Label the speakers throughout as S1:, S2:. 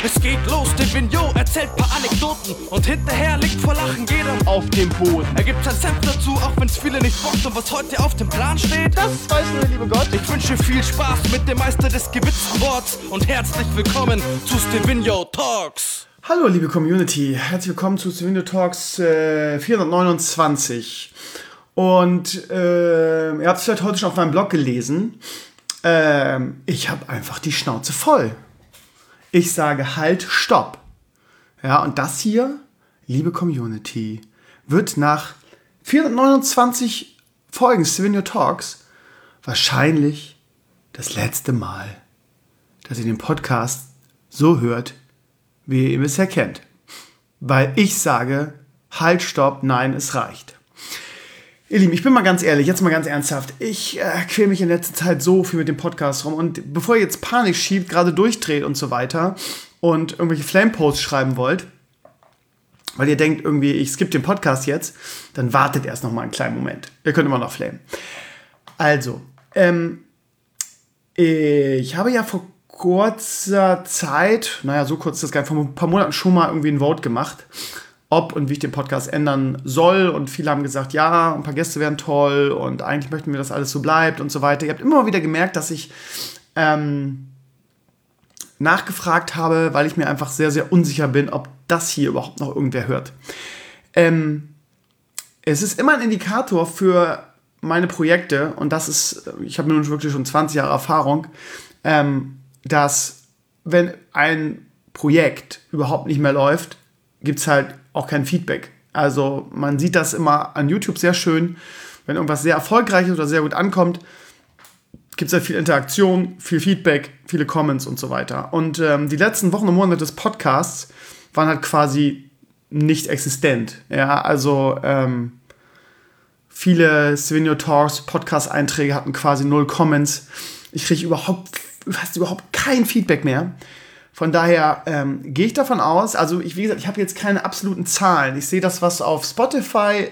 S1: Es geht los, Stevino erzählt paar Anekdoten und hinterher liegt vor Lachen jeder
S2: auf dem Boden.
S1: Er gibt sein Senf dazu, auch wenn's viele nicht bockt. Und was heute auf dem Plan steht,
S2: das weiß nur der liebe Gott.
S1: Ich wünsche viel Spaß mit dem Meister des gewitzten Worts und herzlich willkommen zu Stevino Talks.
S2: Hallo liebe Community, herzlich willkommen zu Stevino Talks 429. Und ihr habt es vielleicht heute schon auf meinem Blog gelesen. Ich habe einfach die Schnauze voll. Ich sage halt, stopp. Ja, und das hier, liebe Community, wird nach 429 Folgen Stevino Talks wahrscheinlich das letzte Mal, dass ihr den Podcast so hört, wie ihr ihn bisher kennt. Weil ich sage, halt, stopp, nein, es reicht. Ihr Lieben, ich bin mal ganz ehrlich, jetzt mal ganz ernsthaft. Ich quäle mich in letzter Zeit so viel mit dem Podcast rum. Und bevor ihr jetzt Panik schiebt, gerade durchdreht und so weiter und irgendwelche Flame-Posts schreiben wollt, weil ihr denkt irgendwie, ich skippe den Podcast jetzt, dann wartet erst noch mal einen kleinen Moment. Ihr könnt immer noch flamen. Also, ich habe ja vor kurzer Zeit, naja, so kurz ist das gar nicht, vor ein paar Monaten schon mal irgendwie ein Vote gemacht, ob und wie ich den Podcast ändern soll. Und viele haben gesagt, ja, ein paar Gäste wären toll und eigentlich möchten wir, dass alles so bleibt und so weiter. Ihr habt immer wieder gemerkt, dass ich nachgefragt habe, weil ich mir einfach sehr, sehr unsicher bin, ob das hier überhaupt noch irgendwer hört. Es ist immer ein Indikator für meine Projekte und das ist, ich habe nun wirklich schon 20 Jahre Erfahrung, dass wenn ein Projekt überhaupt nicht mehr läuft, gibt es halt auch kein Feedback. Also man sieht das immer an YouTube sehr schön, wenn irgendwas sehr erfolgreich ist oder sehr gut ankommt, gibt es halt viel Interaktion, viel Feedback, viele Comments und so weiter. Und die letzten Wochen und Monate des Podcasts waren halt quasi nicht existent. Ja, also viele Stevino Talks Podcast-Einträge hatten quasi 0 Comments. Ich kriege fast überhaupt kein Feedback mehr. Von daher gehe ich davon aus, also wie gesagt, ich habe jetzt keine absoluten Zahlen. Ich sehe das, was auf Spotify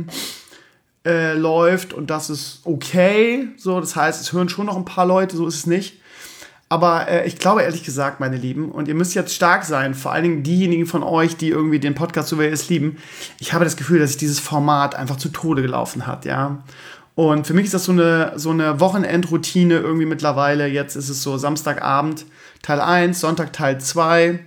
S2: läuft und das ist okay. So, das heißt, es hören schon noch ein paar Leute, so ist es nicht. Aber ich glaube ehrlich gesagt, meine Lieben, und ihr müsst jetzt stark sein, vor allen Dingen diejenigen von euch, die irgendwie den Podcast so wie ihr es lieben, ich habe das Gefühl, dass sich dieses Format einfach zu Tode gelaufen hat, ja. Und für mich ist das so eine Wochenendroutine irgendwie mittlerweile. Jetzt ist es so Samstagabend Teil 1, Sonntag Teil 2.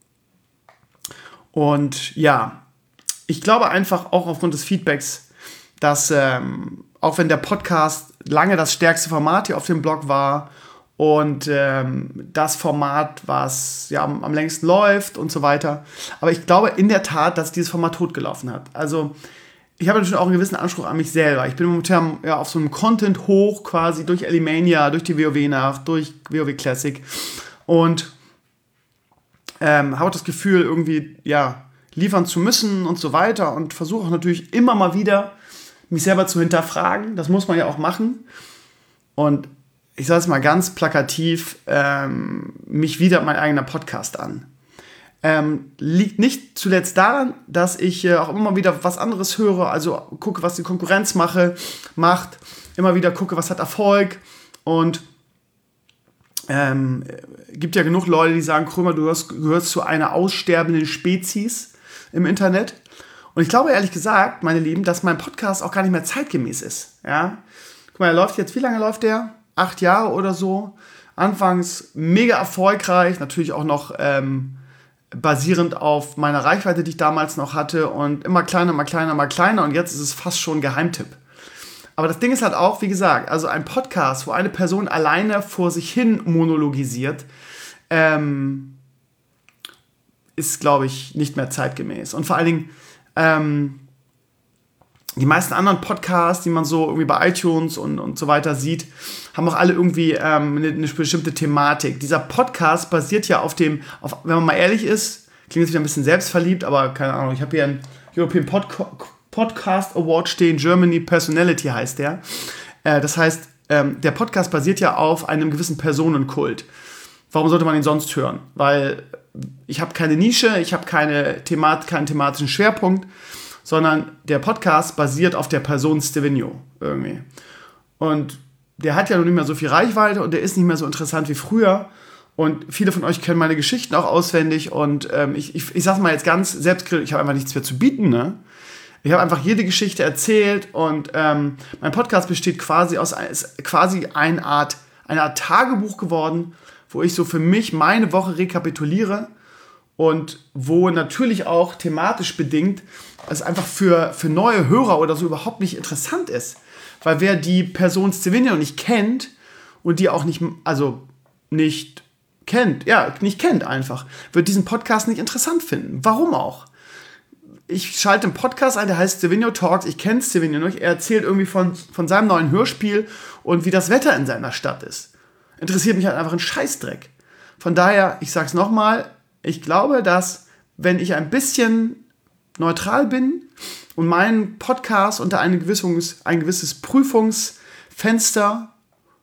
S2: Und ja, ich glaube einfach auch aufgrund des Feedbacks, dass auch wenn der Podcast lange das stärkste Format hier auf dem Blog war und das Format, was ja am längsten läuft und so weiter, aber ich glaube in der Tat, dass dieses Format totgelaufen hat. Also ich habe natürlich auch einen gewissen Anspruch an mich selber. Ich bin momentan ja auf so einem Content hoch, quasi durch Alimania, durch die WoW-Nacht, durch WoW Classic und habe das Gefühl, irgendwie ja liefern zu müssen und so weiter und versuche auch natürlich immer mal wieder, mich selber zu hinterfragen. Das muss man ja auch machen. Und ich sage es mal ganz plakativ, mich widert mein eigener Podcast an. Liegt nicht zuletzt daran, dass ich auch immer wieder was anderes höre, also gucke, was die Konkurrenz macht, immer wieder gucke, was hat Erfolg und gibt ja genug Leute, die sagen, Krömer, du gehörst zu einer aussterbenden Spezies im Internet. Und ich glaube ehrlich gesagt, meine Lieben, dass mein Podcast auch gar nicht mehr zeitgemäß ist. Ja? Guck mal, er läuft jetzt, wie lange läuft der? 8 Jahre oder so. Anfangs mega erfolgreich, natürlich auch noch basierend auf meiner Reichweite, die ich damals noch hatte und immer kleiner und jetzt ist es fast schon ein Geheimtipp. Aber das Ding ist halt auch, wie gesagt, also ein Podcast, wo eine Person alleine vor sich hin monologisiert, ist, glaube ich, nicht mehr zeitgemäß. Und vor allen Dingen, die meisten anderen Podcasts, die man so irgendwie bei iTunes und so weiter sieht, haben auch alle irgendwie eine bestimmte Thematik. Dieser Podcast basiert ja wenn man mal ehrlich ist, klingt jetzt wieder ein bisschen selbstverliebt, aber keine Ahnung, ich habe hier einen European Podcast Award stehen, Germany Personality heißt der. Das heißt, der Podcast basiert ja auf einem gewissen Personenkult. Warum sollte man ihn sonst hören? Weil ich habe keine Nische, ich habe keinen thematischen Schwerpunkt, sondern der Podcast basiert auf der Person Stevino irgendwie. Und der hat ja noch nicht mehr so viel Reichweite und der ist nicht mehr so interessant wie früher. Und viele von euch kennen meine Geschichten auch auswendig. Und ich sag's mal jetzt ganz selbstkritisch, ich habe einfach nichts mehr zu bieten, ne? Ich habe einfach jede Geschichte erzählt und mein Podcast besteht ist quasi eine Art Tagebuch geworden, wo ich so für mich meine Woche rekapituliere und wo natürlich auch thematisch bedingt es einfach für neue Hörer oder so überhaupt nicht interessant ist. Weil wer die Person Stevenio nicht kennt und die auch nicht kennt einfach, wird diesen Podcast nicht interessant finden. Warum auch? Ich schalte einen Podcast ein, der heißt Stevenio Talks. Ich kenne Stevenio noch. Er erzählt irgendwie von seinem neuen Hörspiel und wie das Wetter in seiner Stadt ist. Interessiert mich halt einfach ein Scheißdreck. Von daher, ich sag's nochmal, ich glaube, dass, wenn ich ein bisschen neutral bin und meinen Podcast unter ein gewisses Prüfungsfenster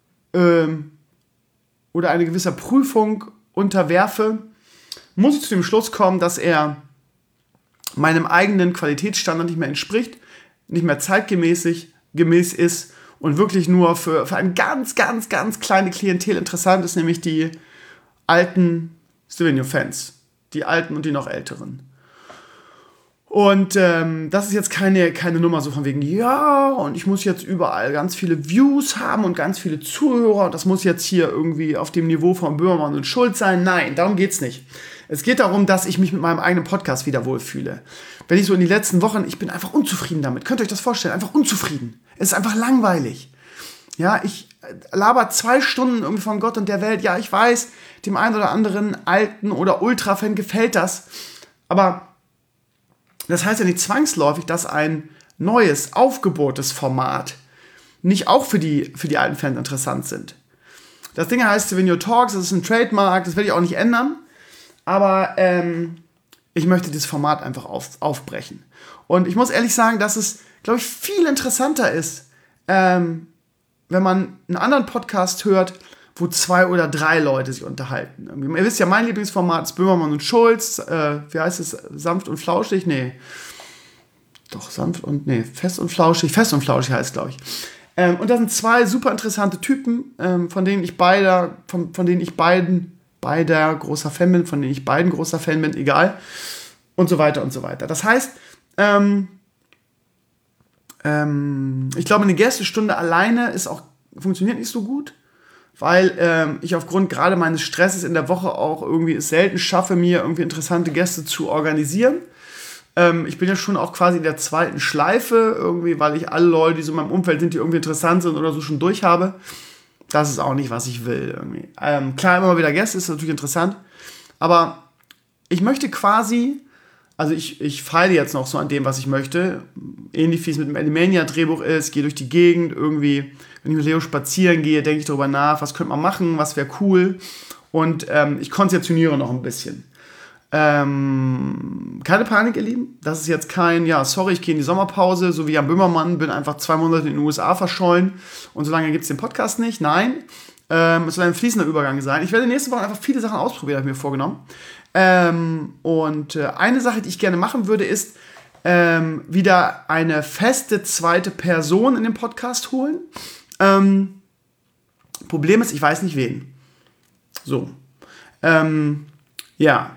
S2: oder eine gewisse Prüfung unterwerfe, muss ich zu dem Schluss kommen, dass er meinem eigenen Qualitätsstandard nicht mehr entspricht, nicht mehr zeitgemäß ist und wirklich nur für ein ganz, ganz, ganz kleine Klientel interessant ist, nämlich die alten Stevenio-Fans. Die alten und die noch älteren. Und das ist jetzt keine Nummer so von wegen, ja, und ich muss jetzt überall ganz viele Views haben und ganz viele Zuhörer und das muss jetzt hier irgendwie auf dem Niveau von Böhmermann und Schulz sein. Nein, darum geht's nicht. Es geht darum, dass ich mich mit meinem eigenen Podcast wieder wohlfühle. Wenn ich so in die letzten Wochen, ich bin einfach unzufrieden damit. Könnt ihr euch das vorstellen? Einfach unzufrieden. Es ist einfach langweilig. Ja, ich laber 2 Stunden irgendwie von Gott und der Welt. Ja, ich weiß, dem einen oder anderen alten oder Ultra-Fan gefällt das. Aber das heißt ja nicht zwangsläufig, dass ein neues, aufgebohrtes Format nicht auch für die alten Fans interessant sind. Das Ding heißt Stevenio Talks, das ist ein Trademark, das werde ich auch nicht ändern. Aber ich möchte dieses Format einfach aufbrechen. Und ich muss ehrlich sagen, dass es, glaube ich, viel interessanter ist, wenn man einen anderen Podcast hört, wo 2 oder 3 Leute sich unterhalten. Ihr wisst ja, mein Lieblingsformat ist Böhmermann und Schulz. Wie heißt es? Sanft und flauschig? Nee. Doch, fest und flauschig. Fest und flauschig heißt es, glaube ich. Und das sind 2 super interessante Typen, von denen ich beiden großer Fan bin, egal. Und so weiter und so weiter. Das heißt, ich glaube, eine Gästestunde alleine funktioniert nicht so gut, weil ich aufgrund gerade meines Stresses in der Woche auch irgendwie es selten schaffe, mir irgendwie interessante Gäste zu organisieren. Ich bin ja schon auch quasi in der 2. Schleife, irgendwie, weil ich alle Leute, die so in meinem Umfeld sind, die irgendwie interessant sind oder so, schon durch habe. Das ist auch nicht, was ich will, irgendwie. Klar, immer mal wieder Gäste, ist natürlich interessant, aber ich möchte quasi, also ich feile jetzt noch so an dem, was ich möchte, ähnlich wie es mit dem Animania-Drehbuch ist, gehe durch die Gegend, irgendwie, wenn ich mit Leo spazieren gehe, denke ich darüber nach, was könnte man machen, was wäre cool, und ich konzeptioniere noch ein bisschen. Keine Panik, ihr Lieben, das ist jetzt kein, ja, sorry, ich gehe in die Sommerpause, so wie Jan Böhmermann, bin einfach 2 Monate in den USA verschollen und so lange gibt es den Podcast nicht, nein, es soll ein fließender Übergang sein. Ich werde nächste Woche einfach viele Sachen ausprobieren, habe ich mir vorgenommen. Und eine Sache, die ich gerne machen würde, ist wieder eine feste 2. Person in den Podcast holen. Problem ist, ich weiß nicht wen. So. Ja.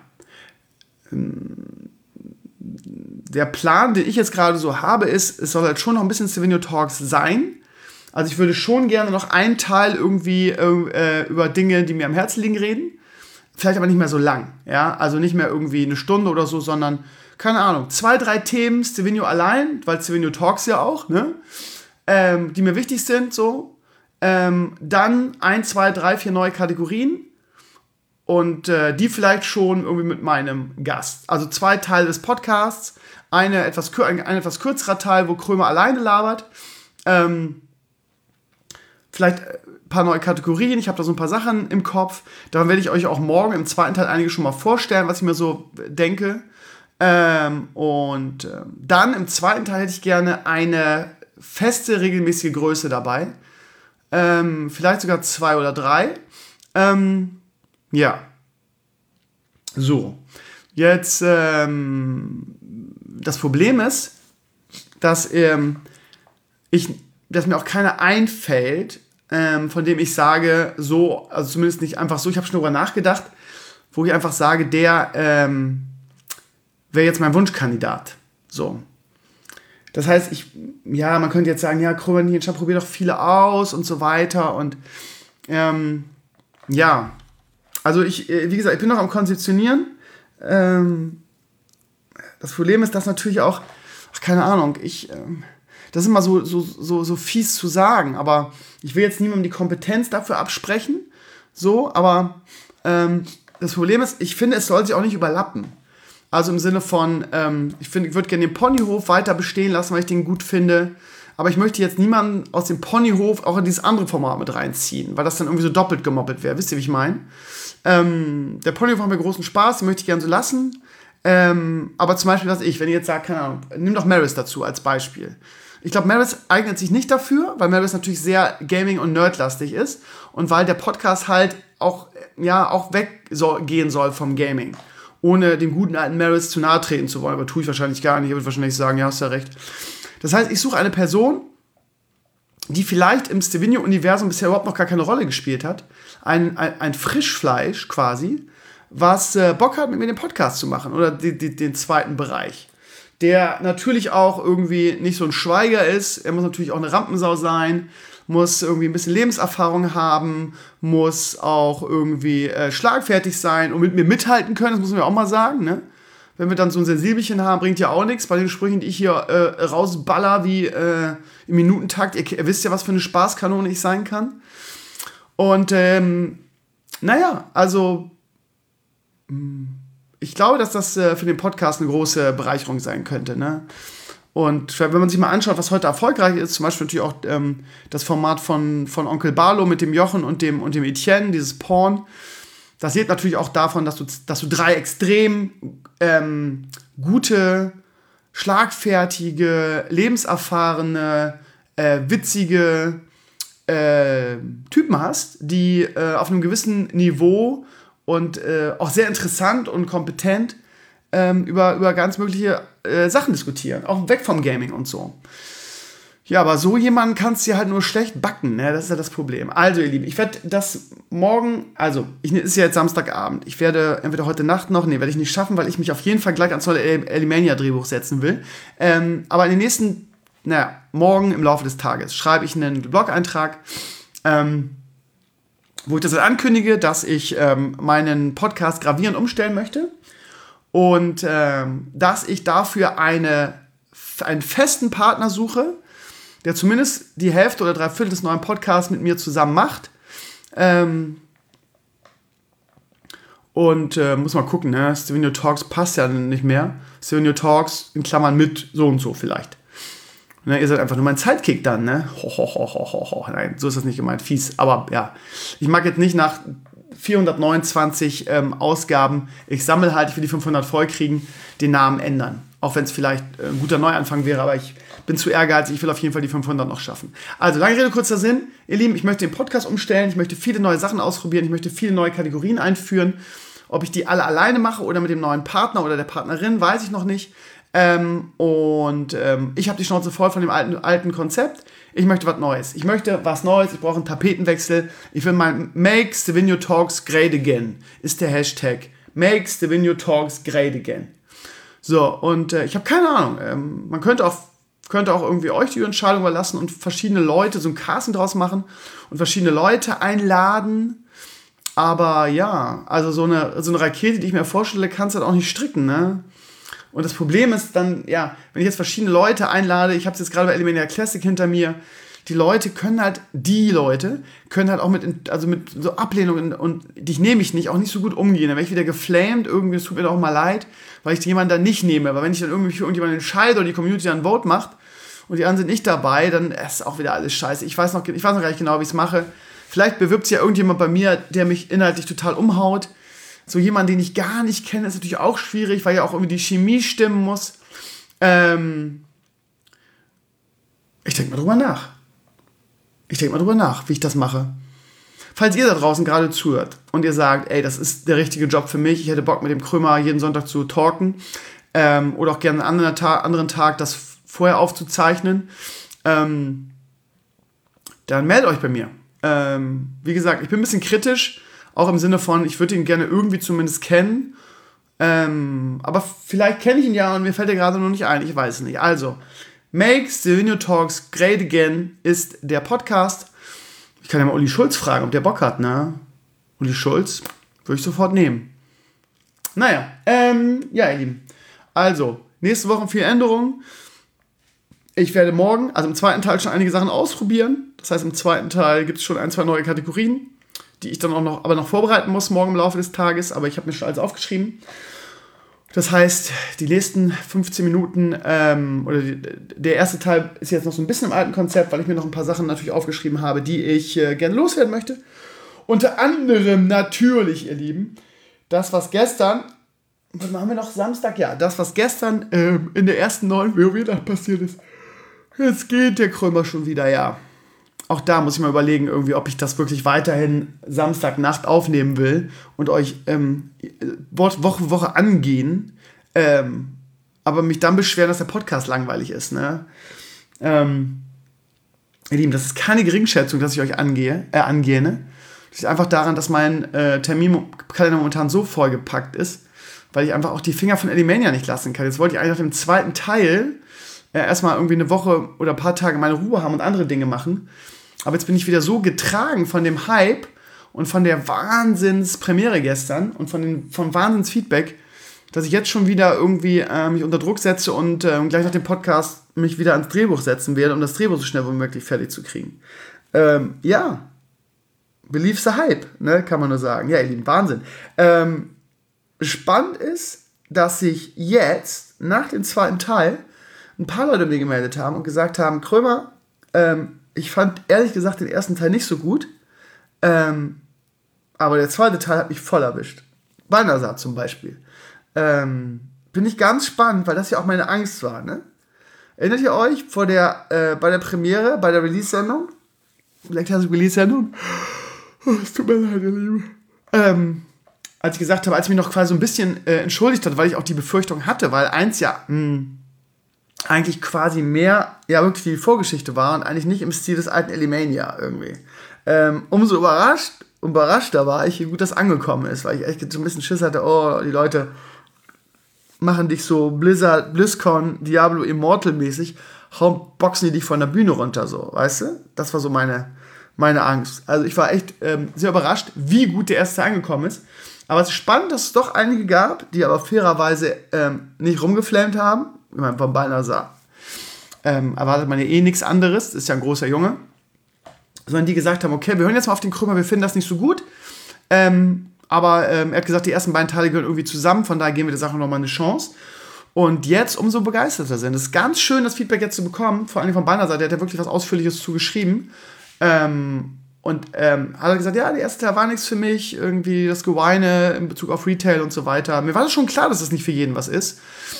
S2: Der Plan, den ich jetzt gerade so habe, ist, es soll halt schon noch ein bisschen Stevenio Talks sein. Also ich würde schon gerne noch einen Teil irgendwie über Dinge, die mir am Herzen liegen, reden. Vielleicht aber nicht mehr so lang. Ja? Also nicht mehr irgendwie 1 Stunde oder so, sondern, keine Ahnung, 2, 3 Themen, Stevenio allein, weil Stevenio Talks ja auch, ne? Die mir wichtig sind, so. Dann 1, 2, 3, 4 neue Kategorien. Und die vielleicht schon irgendwie mit meinem Gast. Also 2 Teile des Podcasts. Ein etwas kürzerer Teil, wo Krömer alleine labert. Vielleicht ein paar neue Kategorien. Ich habe da so ein paar Sachen im Kopf. Dann werde ich euch auch morgen im 2. Teil einige schon mal vorstellen, was ich mir so denke. Dann im 2. Teil hätte ich gerne eine feste, regelmäßige Größe dabei. Vielleicht sogar 2 oder 3. Ja. So. Jetzt, das Problem ist, dass mir auch keiner einfällt, von dem ich sage, so, also zumindest nicht einfach so, ich habe schon darüber nachgedacht, wo ich einfach sage, der wäre jetzt mein Wunschkandidat. So. Das heißt, man könnte jetzt sagen, ja, Krobanien, probier doch viele aus und so weiter. Und also wie gesagt, ich bin noch am Konzeptionieren. Das Problem ist, dass natürlich auch, keine Ahnung, das ist immer so fies zu sagen, aber ich will jetzt niemandem die Kompetenz dafür absprechen, so, aber das Problem ist, ich finde, es soll sich auch nicht überlappen. Also im Sinne von, ich würde gerne den Ponyhof weiter bestehen lassen, weil ich den gut finde, aber ich möchte jetzt niemanden aus dem Ponyhof auch in dieses andere Format mit reinziehen, weil das dann irgendwie so doppelt gemoppelt wäre, wisst ihr, wie ich meine? Der Ponyhof macht mir großen Spaß, den möchte ich gerne so lassen, aber zum Beispiel, wenn ihr jetzt sagt, keine Ahnung, nimm doch Maris dazu als Beispiel. Ich glaube, Maris eignet sich nicht dafür, weil Maris natürlich sehr Gaming- und Nerdlastig ist und weil der Podcast halt auch weggehen soll vom Gaming, ohne dem guten alten Maris zu nahe treten zu wollen, aber tue ich wahrscheinlich gar nicht, er wird wahrscheinlich sagen, ja, hast ja recht. Das heißt, ich suche eine Person, die vielleicht im Stevino-Universum bisher überhaupt noch gar keine Rolle gespielt hat, ein Frischfleisch quasi, was Bock hat, mit mir den Podcast zu machen oder den zweiten Bereich. Der natürlich auch irgendwie nicht so ein Schweiger ist, er muss natürlich auch eine Rampensau sein, muss irgendwie ein bisschen Lebenserfahrung haben, muss auch irgendwie schlagfertig sein und mit mir mithalten können, das muss man ja auch mal sagen, ne? Wenn wir dann so ein Sensibelchen haben, bringt ja auch nichts bei den Sprüchen, die ich hier rausballer wie im Minutentakt. Ihr wisst ja, was für eine Spaßkanone ich sein kann. Und also ich glaube, dass das für den Podcast eine große Bereicherung sein könnte, ne? Und wenn man sich mal anschaut, was heute erfolgreich ist, zum Beispiel natürlich auch das Format von Onkel Barlo mit dem Jochen und dem Etienne, dieses Porn, das lebt natürlich auch davon, dass du drei extrem gute, schlagfertige, lebenserfahrene, witzige Typen hast, die auf einem gewissen Niveau und auch sehr interessant und kompetent über ganz mögliche Sachen diskutieren, auch weg vom Gaming und so. Ja, aber so jemanden kannst du ja halt nur schlecht backen, ne? Das ist ja das Problem. Also, ihr Lieben, ich werde das morgen, ist ja jetzt Samstagabend, ich werde entweder heute Nacht noch, werde ich nicht schaffen, weil ich mich auf jeden Fall gleich ans neue Alimania-Drehbuch setzen will. Aber in den nächsten, morgen im Laufe des Tages schreibe ich einen Blog-Eintrag, wo ich das halt ankündige, dass ich meinen Podcast gravierend umstellen möchte und dass ich dafür einen festen Partner suche, der zumindest die Hälfte oder 3/4 des neuen Podcasts mit mir zusammen macht. Muss mal gucken, ne? Stevino Talks passt ja nicht mehr. Stevino Talks in Klammern mit so und so vielleicht. Ne, ihr seid einfach nur mein Sidekick dann, ne? Nein, so ist das nicht gemeint, fies. Aber ja, ich mag jetzt nicht nach 429 Ausgaben, ich will die 500 voll kriegen, den Namen ändern. Auch wenn es vielleicht ein guter Neuanfang wäre, aber ich bin zu ehrgeizig, ich will auf jeden Fall die 500 noch schaffen. Also, lange Rede, kurzer Sinn. Ihr Lieben, ich möchte den Podcast umstellen, ich möchte viele neue Sachen ausprobieren, ich möchte viele neue Kategorien einführen. Ob ich die alle alleine mache oder mit dem neuen Partner oder der Partnerin, weiß ich noch nicht. Ich habe die Schnauze voll von dem alten Konzept. Ich möchte was Neues. Ich brauche einen Tapetenwechsel. Ich will mal Make Stevino Talks Great Again ist der Hashtag. Make Stevino Talks Great Again. So, und ich habe keine Ahnung. Man könnte auch irgendwie euch die Entscheidung überlassen und verschiedene Leute, so ein Casting draus machen und verschiedene Leute einladen. Aber ja, also so eine Rakete, die ich mir vorstelle, kannst du halt auch nicht stricken, ne? Und das Problem ist dann, ja, wenn ich jetzt verschiedene Leute einlade, ich habe es jetzt gerade bei Alimania Classic hinter mir, die Leute können halt auch mit so Ablehnungen und dich nehme ich nicht, auch nicht so gut umgehen. Dann werde ich wieder geflamed, irgendwie, es tut mir doch mal leid, weil ich jemanden dann nicht nehme. Aber wenn ich dann irgendwie für irgendjemanden entscheide oder die Community dann ein Vote macht und die anderen sind nicht dabei, dann ist auch wieder alles scheiße. Ich weiß noch gar nicht genau, wie ich es mache. Vielleicht bewirbt sich ja irgendjemand bei mir, der mich inhaltlich total umhaut. So jemand, den ich gar nicht kenne, ist natürlich auch schwierig, weil ja auch irgendwie die Chemie stimmen muss. Ich denke mal drüber nach, wie ich das mache. Falls ihr da draußen gerade zuhört und ihr sagt, ey, das ist der richtige Job für mich, ich hätte Bock mit dem Krömer jeden Sonntag zu talken oder auch gerne einen anderen Tag das vorher aufzuzeichnen, dann meldet euch bei mir. Wie gesagt, ich bin ein bisschen kritisch, auch im Sinne von, ich würde ihn gerne irgendwie zumindest kennen. Aber vielleicht kenne ich ihn ja und mir fällt er gerade noch nicht ein, ich weiß es nicht. Also, Make Stevenio Talks Great Again ist der Podcast. Ich kann ja mal Uli Schulz fragen, ob der Bock hat, ne? Uli Schulz würde ich sofort nehmen. Naja, ja, ihr Lieben. Also, nächste Woche viel Änderungen. Ich werde morgen, also im zweiten Teil, schon einige Sachen ausprobieren. Das heißt, im zweiten Teil gibt es schon 1, 2 neue Kategorien, die ich dann auch noch vorbereiten muss, morgen im Laufe des Tages. Aber ich habe mir schon alles aufgeschrieben. Das heißt, die nächsten 15 Minuten, der erste Teil ist jetzt noch so ein bisschen im alten Konzept, weil ich mir noch ein paar Sachen natürlich aufgeschrieben habe, die ich gerne loswerden möchte. Unter anderem natürlich, ihr Lieben, das, was gestern, was haben wir noch, Samstag? Ja, das, was gestern in der ersten neuen WoW-Nacht passiert ist. Jetzt geht der Krömer schon wieder, ja. Auch da muss ich mal überlegen, irgendwie, ob ich das wirklich weiterhin Samstagnacht aufnehmen will und euch Woche für Woche angehen, aber mich dann beschweren, dass der Podcast langweilig ist, ne? Ihr Lieben, das ist keine Geringschätzung, dass ich euch angehe, ne? Das liegt einfach daran, dass mein Terminkalender momentan so vollgepackt ist, weil ich einfach auch die Finger von Elimania nicht lassen kann. Jetzt wollte ich eigentlich nach dem zweiten Teil erstmal irgendwie eine Woche oder ein paar Tage meine Ruhe haben und andere Dinge machen. Aber jetzt bin ich wieder so getragen von dem Hype und von der Wahnsinnspremiere gestern und vom Wahnsinnsfeedback, dass ich jetzt schon wieder irgendwie mich unter Druck setze und gleich nach dem Podcast mich wieder ans Drehbuch setzen werde, um das Drehbuch so schnell wie möglich fertig zu kriegen. Ja, believe the Hype, ne, kann man nur sagen. Ja, ihr Lieben, Wahnsinn. Spannend ist, dass sich jetzt nach dem zweiten Teil ein paar Leute mir gemeldet haben und gesagt haben, Krömer, ich fand ehrlich gesagt den ersten Teil nicht so gut, aber der zweite Teil hat mich voll erwischt. Balnasar zum Beispiel. Bin ich ganz spannend, weil das ja auch meine Angst war. Ne? Erinnert ihr euch bei der Premiere, bei der Release-Sendung? Vielleicht hast du Release-Sendung? Oh, es tut mir leid, ihr Lieben. Als ich gesagt habe, als ich mich noch quasi so ein bisschen entschuldigt hat, weil ich auch die Befürchtung hatte, weil eins ja eigentlich quasi mehr, ja wirklich die Vorgeschichte war und eigentlich nicht im Stil des alten Elimania irgendwie. Umso überraschter war ich, wie gut das angekommen ist, weil ich echt so ein bisschen Schiss hatte, oh, die Leute machen dich so BlizzCon, Diablo Immortal mäßig, boxen die dich von der Bühne runter, so, weißt du? Das war so meine Angst. Also ich war echt sehr überrascht, wie gut der erste angekommen ist. Aber es ist spannend, dass es doch einige gab, die aber fairerweise nicht rumgeflammt haben. Ich meine, von Balnasar erwartet man ja eh nichts anderes, das ist ja ein großer Junge. Sondern die gesagt haben, okay, wir hören jetzt mal auf den Krömer, wir finden das nicht so gut. Aber er hat gesagt, die ersten beiden Teile gehören irgendwie zusammen, von daher geben wir der Sache nochmal eine Chance. Und jetzt umso begeisterter sind. Es ist ganz schön, das Feedback jetzt zu bekommen, vor allem von Balnasar, der hat ja wirklich was Ausführliches zu geschrieben. Hat er gesagt, ja, der erste Teil war nichts für mich, irgendwie das Geweine in Bezug auf Retail und so weiter. Mir war das schon klar, dass das nicht für jeden was ist.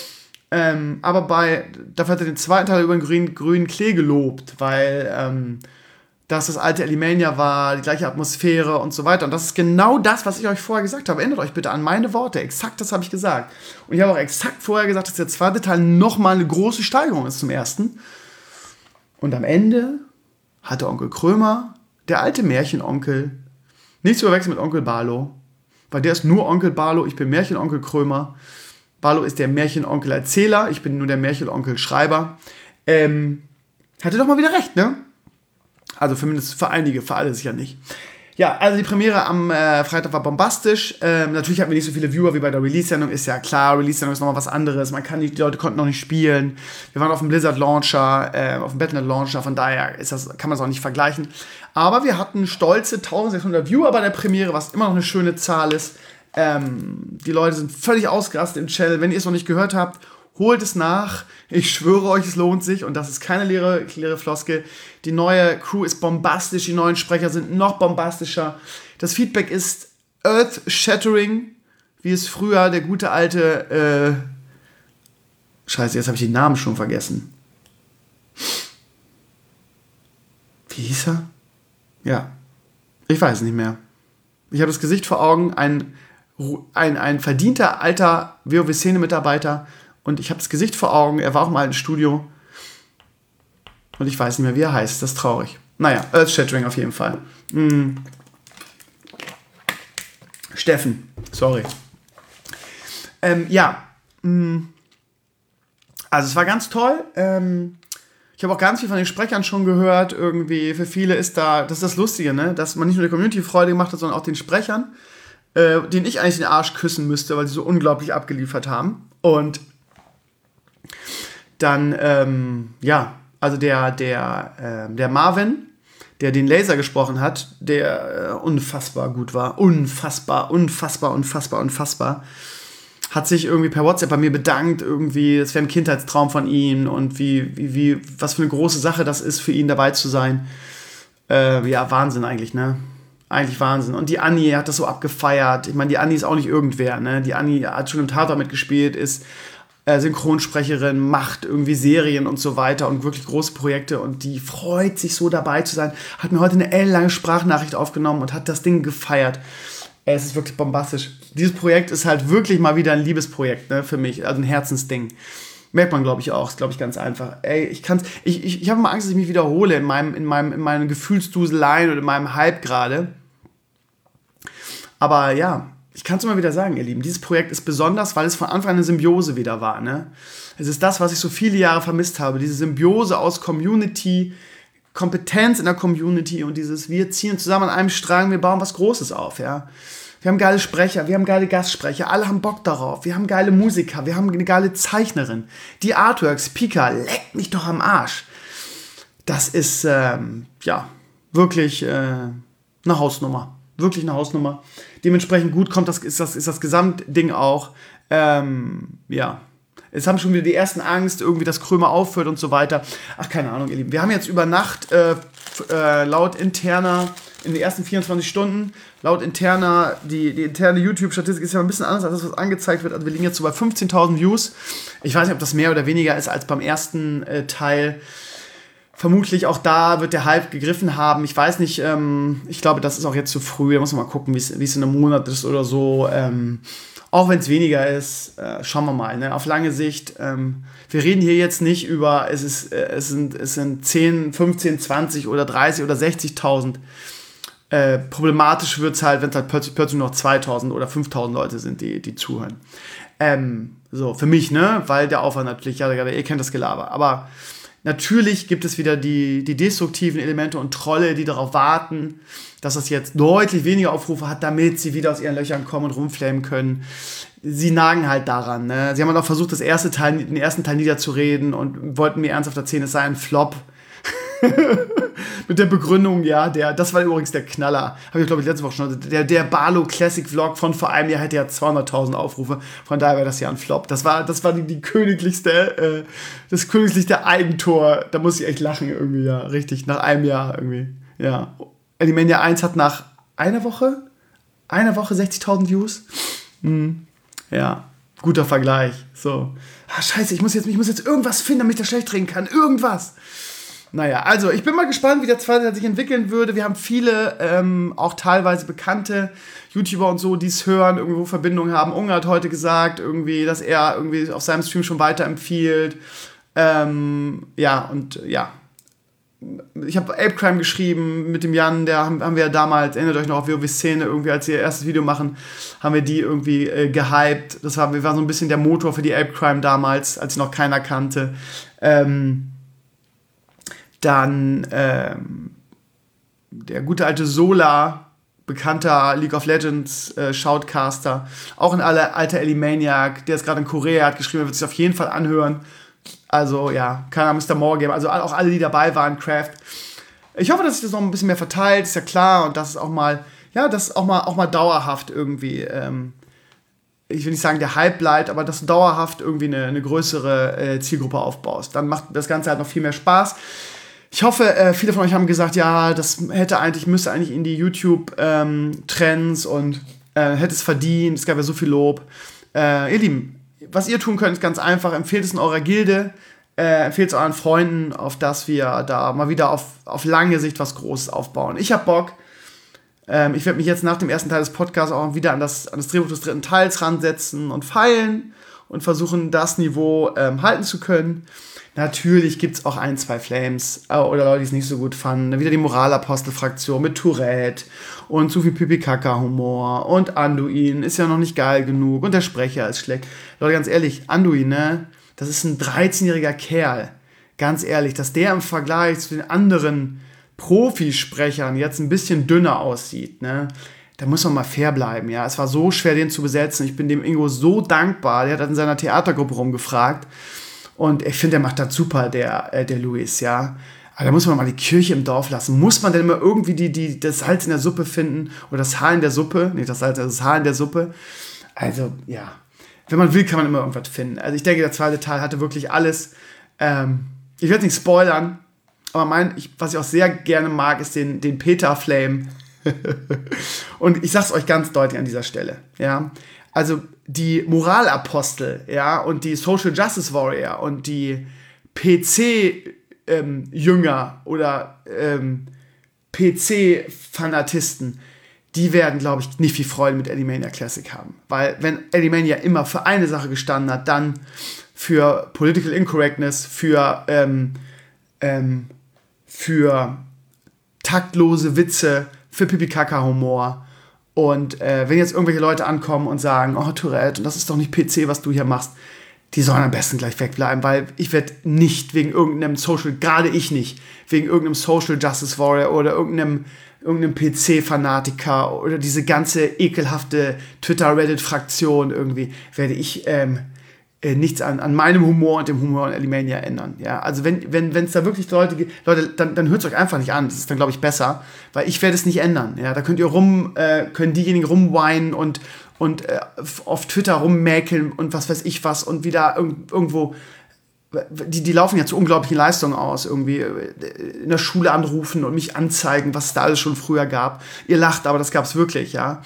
S2: Aber dafür hat er den zweiten Teil über den grünen Klee gelobt, weil das alte Elimania war, die gleiche Atmosphäre und so weiter. Und das ist genau das, was ich euch vorher gesagt habe. Erinnert euch bitte an meine Worte. Exakt das habe ich gesagt. Und ich habe auch exakt vorher gesagt, dass der zweite Teil nochmal eine große Steigerung ist zum ersten. Und am Ende hatte Onkel Krömer, der alte Märchenonkel, nicht zu verwechseln mit Onkel Barlo, weil der ist nur Onkel Barlo, ich bin Märchenonkel Krömer. Barlo ist der Märchenonkel-Erzähler, ich bin nur der Märchenonkel-Schreiber. Hatte doch mal wieder recht, ne? Also zumindest für einige, für alle sicher nicht. Ja, also die Premiere am Freitag war bombastisch. Natürlich hatten wir nicht so viele Viewer wie bei der Release-Sendung, ist ja klar. Release-Sendung ist nochmal was anderes. Die Leute konnten noch nicht spielen. Wir waren auf dem Blizzard-Launcher, auf dem Battle.net-Launcher, von daher kann man es auch nicht vergleichen. Aber wir hatten stolze 1600 Viewer bei der Premiere, was immer noch eine schöne Zahl ist. Die Leute sind völlig ausgerastet im Channel. Wenn ihr es noch nicht gehört habt, holt es nach. Ich schwöre euch, es lohnt sich. Und das ist keine leere Floskel. Die neue Crew ist bombastisch. Die neuen Sprecher sind noch bombastischer. Das Feedback ist earth-shattering, wie es früher der gute alte... Scheiße, jetzt habe ich den Namen schon vergessen. Wie hieß er? Ja, ich weiß nicht mehr. Ich habe das Gesicht vor Augen. Ein verdienter alter WoW-Szene-Mitarbeiter. Und ich habe das Gesicht vor Augen. Er war auch mal im Studio. Und ich weiß nicht mehr, wie er heißt. Das ist traurig. Naja, earth-shattering auf jeden Fall. Steffen, sorry. Also es war ganz toll. Ich habe auch ganz viel von den Sprechern schon gehört. Irgendwie für viele das ist das Lustige, ne? Dass man nicht nur der Community Freude gemacht hat, sondern auch den Sprechern, denen ich eigentlich den Arsch küssen müsste, weil sie so unglaublich abgeliefert haben. Und dann, also der Marvin, der den Laser gesprochen hat, der unfassbar gut war. Unfassbar. Hat sich irgendwie per WhatsApp bei mir bedankt, irgendwie, das wäre ein Kindheitstraum von ihm und was für eine große Sache das ist, für ihn dabei zu sein. Wahnsinn eigentlich, ne? Eigentlich Wahnsinn. Und die Anni hat das so abgefeiert. Ich meine, die Anni ist auch nicht irgendwer, ne? Die Anni hat schon im Tatort mitgespielt, ist Synchronsprecherin, macht irgendwie Serien und so weiter und wirklich große Projekte und die freut sich so dabei zu sein. Hat mir heute eine ellenlange Sprachnachricht aufgenommen und hat das Ding gefeiert. Es ist wirklich bombastisch. Dieses Projekt ist halt wirklich mal wieder ein Liebesprojekt, ne, für mich, also ein Herzensding. Merkt man, glaube ich, auch. Ist, glaube ich, ganz einfach. Ich habe mal Angst, dass ich mich wiederhole in meinen Gefühlsduseleien oder in meinem Hype gerade. Aber ja, ich kann es immer wieder sagen, ihr Lieben. Dieses Projekt ist besonders, weil es von Anfang an eine Symbiose wieder war, ne? Es ist das, was ich so viele Jahre vermisst habe. Diese Symbiose aus Community, Kompetenz in der Community und wir ziehen zusammen an einem Strang, wir bauen was Großes auf, ja. Wir haben geile Sprecher, wir haben geile Gastsprecher, alle haben Bock darauf, wir haben geile Musiker, wir haben eine geile Zeichnerin. Die Artworks, Pika, leckt mich doch am Arsch. Das ist, wirklich eine Hausnummer. Wirklich eine Hausnummer. Dementsprechend gut ist das Gesamtding auch, Es haben schon wieder die ersten Angst, irgendwie, dass Krömer aufhört und so weiter. Ach, keine Ahnung, ihr Lieben. Wir haben jetzt über Nacht laut interner, in den ersten 24 Stunden, laut interner, die interne YouTube-Statistik ist ja ein bisschen anders als das, was angezeigt wird. Also wir liegen jetzt so bei 15.000 Views. Ich weiß nicht, ob das mehr oder weniger ist als beim ersten Teil. Vermutlich auch da wird der Hype gegriffen haben. Ich weiß nicht, ich glaube, das ist auch jetzt zu früh. Da muss man mal gucken, wie es in einem Monat ist oder so. Auch wenn es weniger ist, schauen wir mal. Ne? Auf lange Sicht, wir reden hier jetzt nicht über, es sind 10, 15, 20 oder 30 oder 60.000. Problematisch wird es halt, wenn es halt plötzlich nur noch 2.000 oder 5.000 Leute sind, die zuhören. So, für mich, ne? Weil der Aufwand natürlich, ihr kennt das Gelaber. Aber natürlich gibt es wieder die destruktiven Elemente und Trolle, die darauf warten, dass das jetzt deutlich weniger Aufrufe hat, damit sie wieder aus ihren Löchern kommen und rumflamen können. Sie nagen halt daran. Ne? Sie haben halt auch versucht, den ersten Teil niederzureden und wollten mir ernsthaft erzählen, es sei ein Flop. Mit der Begründung, das war übrigens der Knaller. Habe ich, glaube ich, letzte Woche schon. Der Barlow Classic Vlog von vor einem Jahr hätte ja 200.000 Aufrufe. Von daher wäre das ja ein Flop. Das war die königlichste, das königlichste Eigentor. Da muss ich echt lachen irgendwie, ja. Richtig, nach einem Jahr irgendwie. Ja. Alimania 1 hat nach einer Woche 60.000 Views. Ja, guter Vergleich. So. Scheiße, ich muss jetzt irgendwas finden, damit ich das schlecht reden kann. Irgendwas. Naja, also ich bin mal gespannt, wie der zweite Teil sich entwickeln würde. Wir haben viele, auch teilweise bekannte YouTuber und so, die es hören, irgendwo Verbindungen haben. Unge hat heute gesagt, irgendwie, dass er irgendwie auf seinem Stream schon weiterempfiehlt. Ich habe Apecrime geschrieben mit dem Jan, haben wir ja damals, erinnert euch noch auf WoW-Szene, irgendwie, als sie ihr erstes Video machen, haben wir die irgendwie gehypt. Wir waren so ein bisschen der Motor für die Apecrime damals, als sie noch keiner kannte. Dann der gute alte Solar, bekannter League of Legends Shoutcaster, auch ein alter Alimaniac, der ist gerade in Korea, hat geschrieben, er wird sich auf jeden Fall anhören. Also ja, keine Ahnung, Mr. Morgame, also auch alle, die dabei waren, Craft. Ich hoffe, dass sich das noch ein bisschen mehr verteilt, ist ja klar, und dass es auch mal dauerhaft irgendwie, ich will nicht sagen, der Hype bleibt, aber dass du dauerhaft irgendwie eine größere Zielgruppe aufbaust. Dann macht das Ganze halt noch viel mehr Spaß. Ich hoffe, viele von euch haben gesagt, ja, das müsste eigentlich in die YouTube-Trends und hätte es verdient, es gab ja so viel Lob. Ihr Lieben, was ihr tun könnt, ist ganz einfach, empfehlt es in eurer Gilde, empfehlt es euren Freunden, auf dass wir da mal wieder auf lange Sicht was Großes aufbauen. Ich hab Bock. Ich werde mich jetzt nach dem ersten Teil des Podcasts auch wieder an das Drehbuch des dritten Teils ransetzen und feilen und versuchen, das Niveau halten zu können. Natürlich gibt es auch 1, 2 Flames oder Leute, die es nicht so gut fanden. Wieder die Moralapostel-Fraktion mit Tourette und zu viel Pipi-Kaka-Humor und Anduin ist ja noch nicht geil genug und der Sprecher ist schlecht. Leute, ganz ehrlich, Anduin, ne, das ist ein 13-jähriger Kerl. Ganz ehrlich, dass der im Vergleich zu den anderen Profisprechern jetzt ein bisschen dünner aussieht, ne, da muss man mal fair bleiben, ja. Es war so schwer, den zu besetzen. Ich bin dem Ingo so dankbar. Der hat in seiner Theatergruppe rumgefragt. Und ich finde, der macht das super, der Luis, ja. Aber da muss man mal die Kirche im Dorf lassen. Muss man denn immer irgendwie das Salz in der Suppe finden? Oder das Haar in der Suppe? Nee, das Haar in der Suppe. Also, ja. Wenn man will, kann man immer irgendwas finden. Also ich denke, der zweite Teil hatte wirklich alles. Ich werde nicht spoilern. Aber was ich auch sehr gerne mag, ist den Peter Flame. Und ich sag's euch ganz deutlich an dieser Stelle, ja. Also die Moralapostel, ja, und die Social Justice Warrior und die PC-Jünger oder PC-Fanatisten, die werden, glaube ich, nicht viel Freude mit Alimania Classic haben. Weil wenn Alimania immer für eine Sache gestanden hat, dann für Political Incorrectness, für taktlose Witze, für Pipi-Kaka-Humor. Und wenn jetzt irgendwelche Leute ankommen und sagen, oh Tourette, und das ist doch nicht PC, was du hier machst, die sollen am besten gleich wegbleiben, weil ich werde nicht wegen irgendeinem gerade ich nicht, wegen irgendeinem Social Justice Warrior oder irgendeinem PC-Fanatiker oder diese ganze ekelhafte Twitter-Reddit-Fraktion irgendwie, werde ich nichts an meinem Humor und dem Humor in Alimania ändern. Ja? Also wenn es da wirklich Leute gibt, Leute, dann hört es euch einfach nicht an. Das ist dann, glaube ich, besser, weil ich werde es nicht ändern. Ja? Da könnt ihr können diejenigen rumweinen und auf Twitter rummäkeln und was weiß ich was und wieder irgendwo, die laufen ja zu unglaublichen Leistungen aus, irgendwie in der Schule anrufen und mich anzeigen, was es da alles schon früher gab. Ihr lacht, aber das gab es wirklich, ja.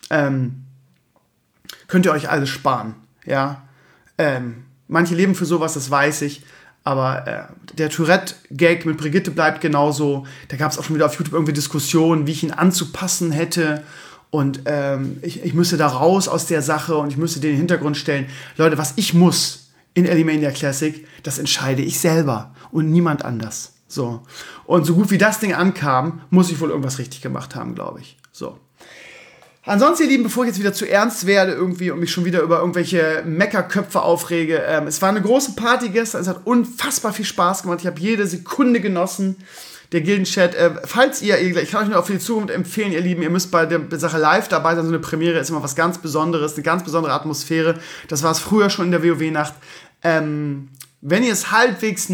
S2: Könnt ihr euch alles sparen, ja. Manche leben für sowas, das weiß ich, aber der Tourette-Gag mit Brigitte bleibt genauso. Da gab es auch schon wieder auf YouTube irgendwie Diskussionen, wie ich ihn anzupassen hätte und ich müsste da raus aus der Sache und ich müsste den in den Hintergrund stellen. Leute, was ich muss in Alimania Classic, das entscheide ich selber und niemand anders. So. Und so gut wie das Ding ankam, muss ich wohl irgendwas richtig gemacht haben, glaube ich. So. Ansonsten, ihr Lieben, bevor ich jetzt wieder zu ernst werde irgendwie und mich schon wieder über irgendwelche Meckerköpfe aufrege, es war eine große Party gestern, es hat unfassbar viel Spaß gemacht, ich habe jede Sekunde genossen, der Gildenchat. Falls ich kann euch nur auch für die Zukunft empfehlen, ihr Lieben, ihr müsst bei der Sache live dabei sein, so eine Premiere ist immer was ganz Besonderes, eine ganz besondere Atmosphäre, das war es früher schon in der WoW-Nacht. Wenn ihr es halbwegs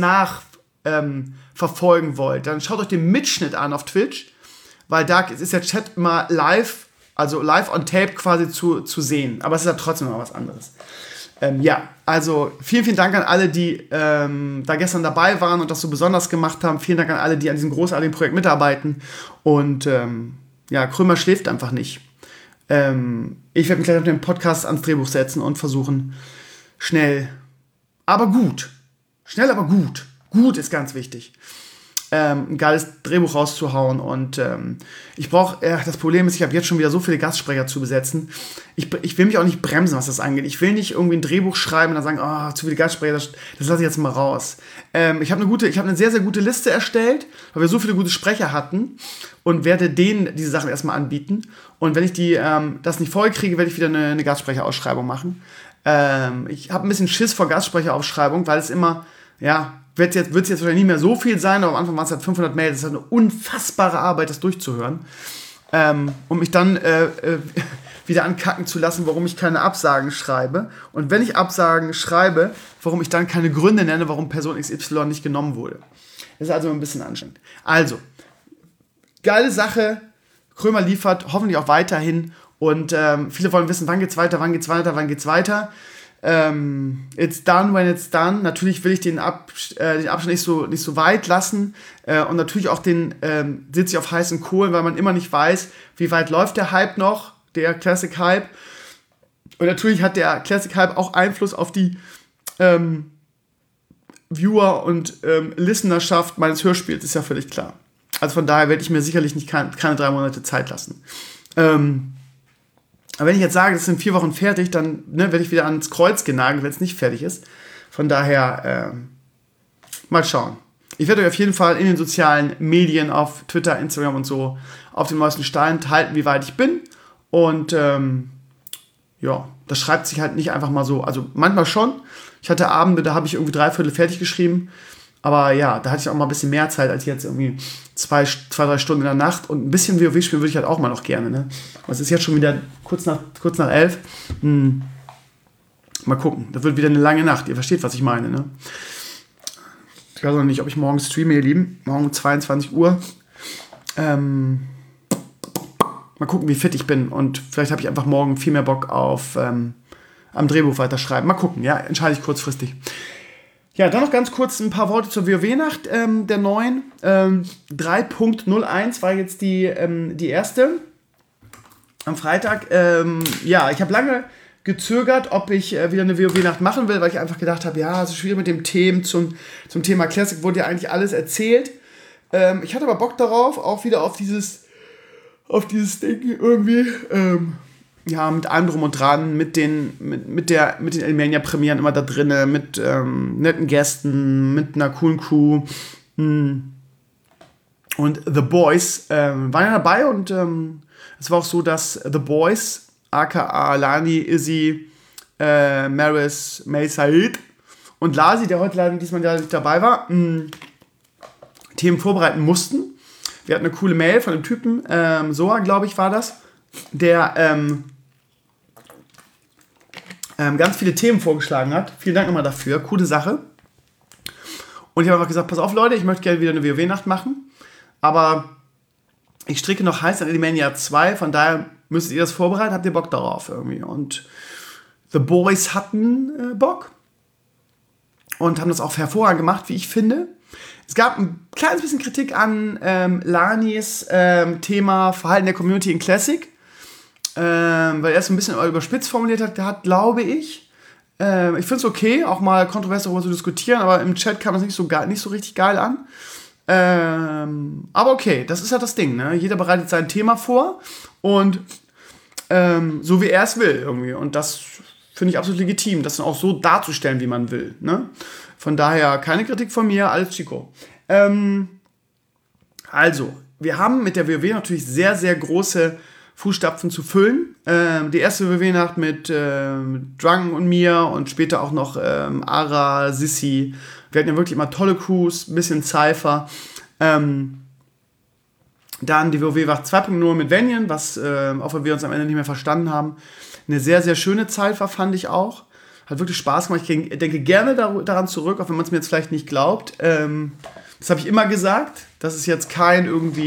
S2: verfolgen wollt, dann schaut euch den Mitschnitt an auf Twitch, weil da ist der Chat immer live, also live on tape quasi zu sehen. Aber es ist ja trotzdem noch was anderes. Ja, also vielen, vielen Dank an alle, die da gestern dabei waren und das so besonders gemacht haben. Vielen Dank an alle, die an diesem großartigen Projekt mitarbeiten. Und ja, Krömer schläft einfach nicht. Ich werde mich gleich auf den Podcast ans Drehbuch setzen und versuchen, schnell, aber gut. Gut ist ganz wichtig. Ein geiles Drehbuch rauszuhauen und ich brauche, das Problem ist, ich habe jetzt schon wieder so viele Gastsprecher zu besetzen. Ich will mich auch nicht bremsen, was das angeht. Ich will nicht irgendwie ein Drehbuch schreiben und dann sagen, zu viele Gastsprecher, das lasse ich jetzt mal raus. Ich habe eine sehr, sehr gute Liste erstellt, weil wir so viele gute Sprecher hatten und werde denen diese Sachen erstmal anbieten. Und wenn ich das nicht voll kriege, werde ich wieder eine Gastsprecherausschreibung machen. Ich habe ein bisschen Schiss vor Gastsprecherausschreibung, weil es immer, ja, wird es jetzt wahrscheinlich nicht mehr so viel sein, aber am Anfang waren es halt 500 Mails. Das ist halt eine unfassbare Arbeit, das durchzuhören. Um mich dann wieder ankacken zu lassen, warum ich keine Absagen schreibe. Und wenn ich Absagen schreibe, warum ich dann keine Gründe nenne, warum Person XY nicht genommen wurde. Das ist also ein bisschen anstrengend. Also, geile Sache. Krömer liefert, hoffentlich auch weiterhin. Und viele wollen wissen, wann geht's weiter. It's done when it's done. Natürlich will ich den Abstand nicht so weit lassen und natürlich auch sitze ich auf heißen Kohlen, weil man immer nicht weiß, wie weit läuft der Hype noch, der Classic Hype. Und natürlich hat der Classic Hype auch Einfluss auf die Viewer und Listenerschaft meines Hörspiels, ist ja völlig klar. Also von daher werde ich mir sicherlich keine 3 Monate Zeit lassen. Aber wenn ich jetzt sage, das sind 4 Wochen fertig, dann werde ich wieder ans Kreuz genagelt, wenn es nicht fertig ist. Von daher, mal schauen. Ich werde euch auf jeden Fall in den sozialen Medien, auf Twitter, Instagram und so, auf dem neuesten Stand halten, wie weit ich bin. Und ja, das schreibt sich halt nicht einfach mal so. Also manchmal schon. Ich hatte Abende, da habe ich irgendwie 3/4 fertig geschrieben. Aber ja, da hatte ich auch mal ein bisschen mehr Zeit als jetzt irgendwie 2-3 Stunden in der Nacht. Und ein bisschen WoW spielen würde ich halt auch mal noch gerne. Ne? Es ist jetzt schon wieder kurz nach 11. Mal gucken. Das wird wieder eine lange Nacht. Ihr versteht, was ich meine. Ne? Ich weiß noch nicht, ob ich morgen streame, ihr Lieben. Morgen um 22 Uhr. Mal gucken, wie fit ich bin. Und vielleicht habe ich einfach morgen viel mehr Bock auf am Drehbuch weiterschreiben. Mal gucken, ja, entscheide ich kurzfristig. Ja, dann noch ganz kurz ein paar Worte zur WoW-Nacht der neuen. 3.01 war jetzt die erste am Freitag. Ja, ich habe lange gezögert, ob ich wieder eine WoW-Nacht machen will, weil ich einfach gedacht habe, ja, es ist schwierig mit dem Themen zum Thema Classic, wurde ja eigentlich alles erzählt. Ich hatte aber Bock darauf, auch wieder auf dieses Ding irgendwie. Ja, mit allem drum und dran, mit den Elmania-Premieren immer da drinnen, mit netten Gästen, mit einer coolen Crew. Und The Boys waren ja dabei und es war auch so, dass The Boys, aka Lani, Izzy, Maris, May Said und Lasi, der heute leider diesmal nicht dabei war, Themen vorbereiten mussten. Wir hatten eine coole Mail von einem Typen, Soa, glaube ich, war das, der ganz viele Themen vorgeschlagen hat. Vielen Dank nochmal dafür. Coole Sache. Und ich habe einfach gesagt, pass auf Leute, ich möchte gerne wieder eine WoW-Nacht machen, aber ich stricke noch heiß an Elmania 2, von daher müsstet ihr das vorbereiten, habt ihr Bock darauf irgendwie. Und The Boys hatten Bock und haben das auch hervorragend gemacht, wie ich finde. Es gab ein kleines bisschen Kritik an Lanis Thema Verhalten der Community in Classic, weil er es ein bisschen überspitzt formuliert hat, glaube ich. Ich finde es okay, auch mal kontrovers darüber zu diskutieren, aber im Chat kam das nicht so richtig geil an. Aber okay, das ist ja das Ding, ne? Jeder bereitet sein Thema vor und so wie er es will irgendwie. Und das finde ich absolut legitim, das dann auch so darzustellen, wie man will. Ne? Von daher keine Kritik von mir, alles Chico. Also, wir haben mit der WoW natürlich sehr, sehr große Fußstapfen zu füllen. Die erste WoW-Nacht mit Drang und mir und später auch noch Ara, Sissi. Wir hatten ja wirklich immer tolle Crews, ein bisschen Cypher. Dann die WoW-Wacht 2.0 mit Vanian, was, auch wenn wir uns am Ende nicht mehr verstanden haben, eine sehr, sehr schöne Zeit war, fand ich auch. Hat wirklich Spaß gemacht. Ich denke gerne daran zurück, auch wenn man es mir jetzt vielleicht nicht glaubt. Das habe ich immer gesagt. Das ist jetzt kein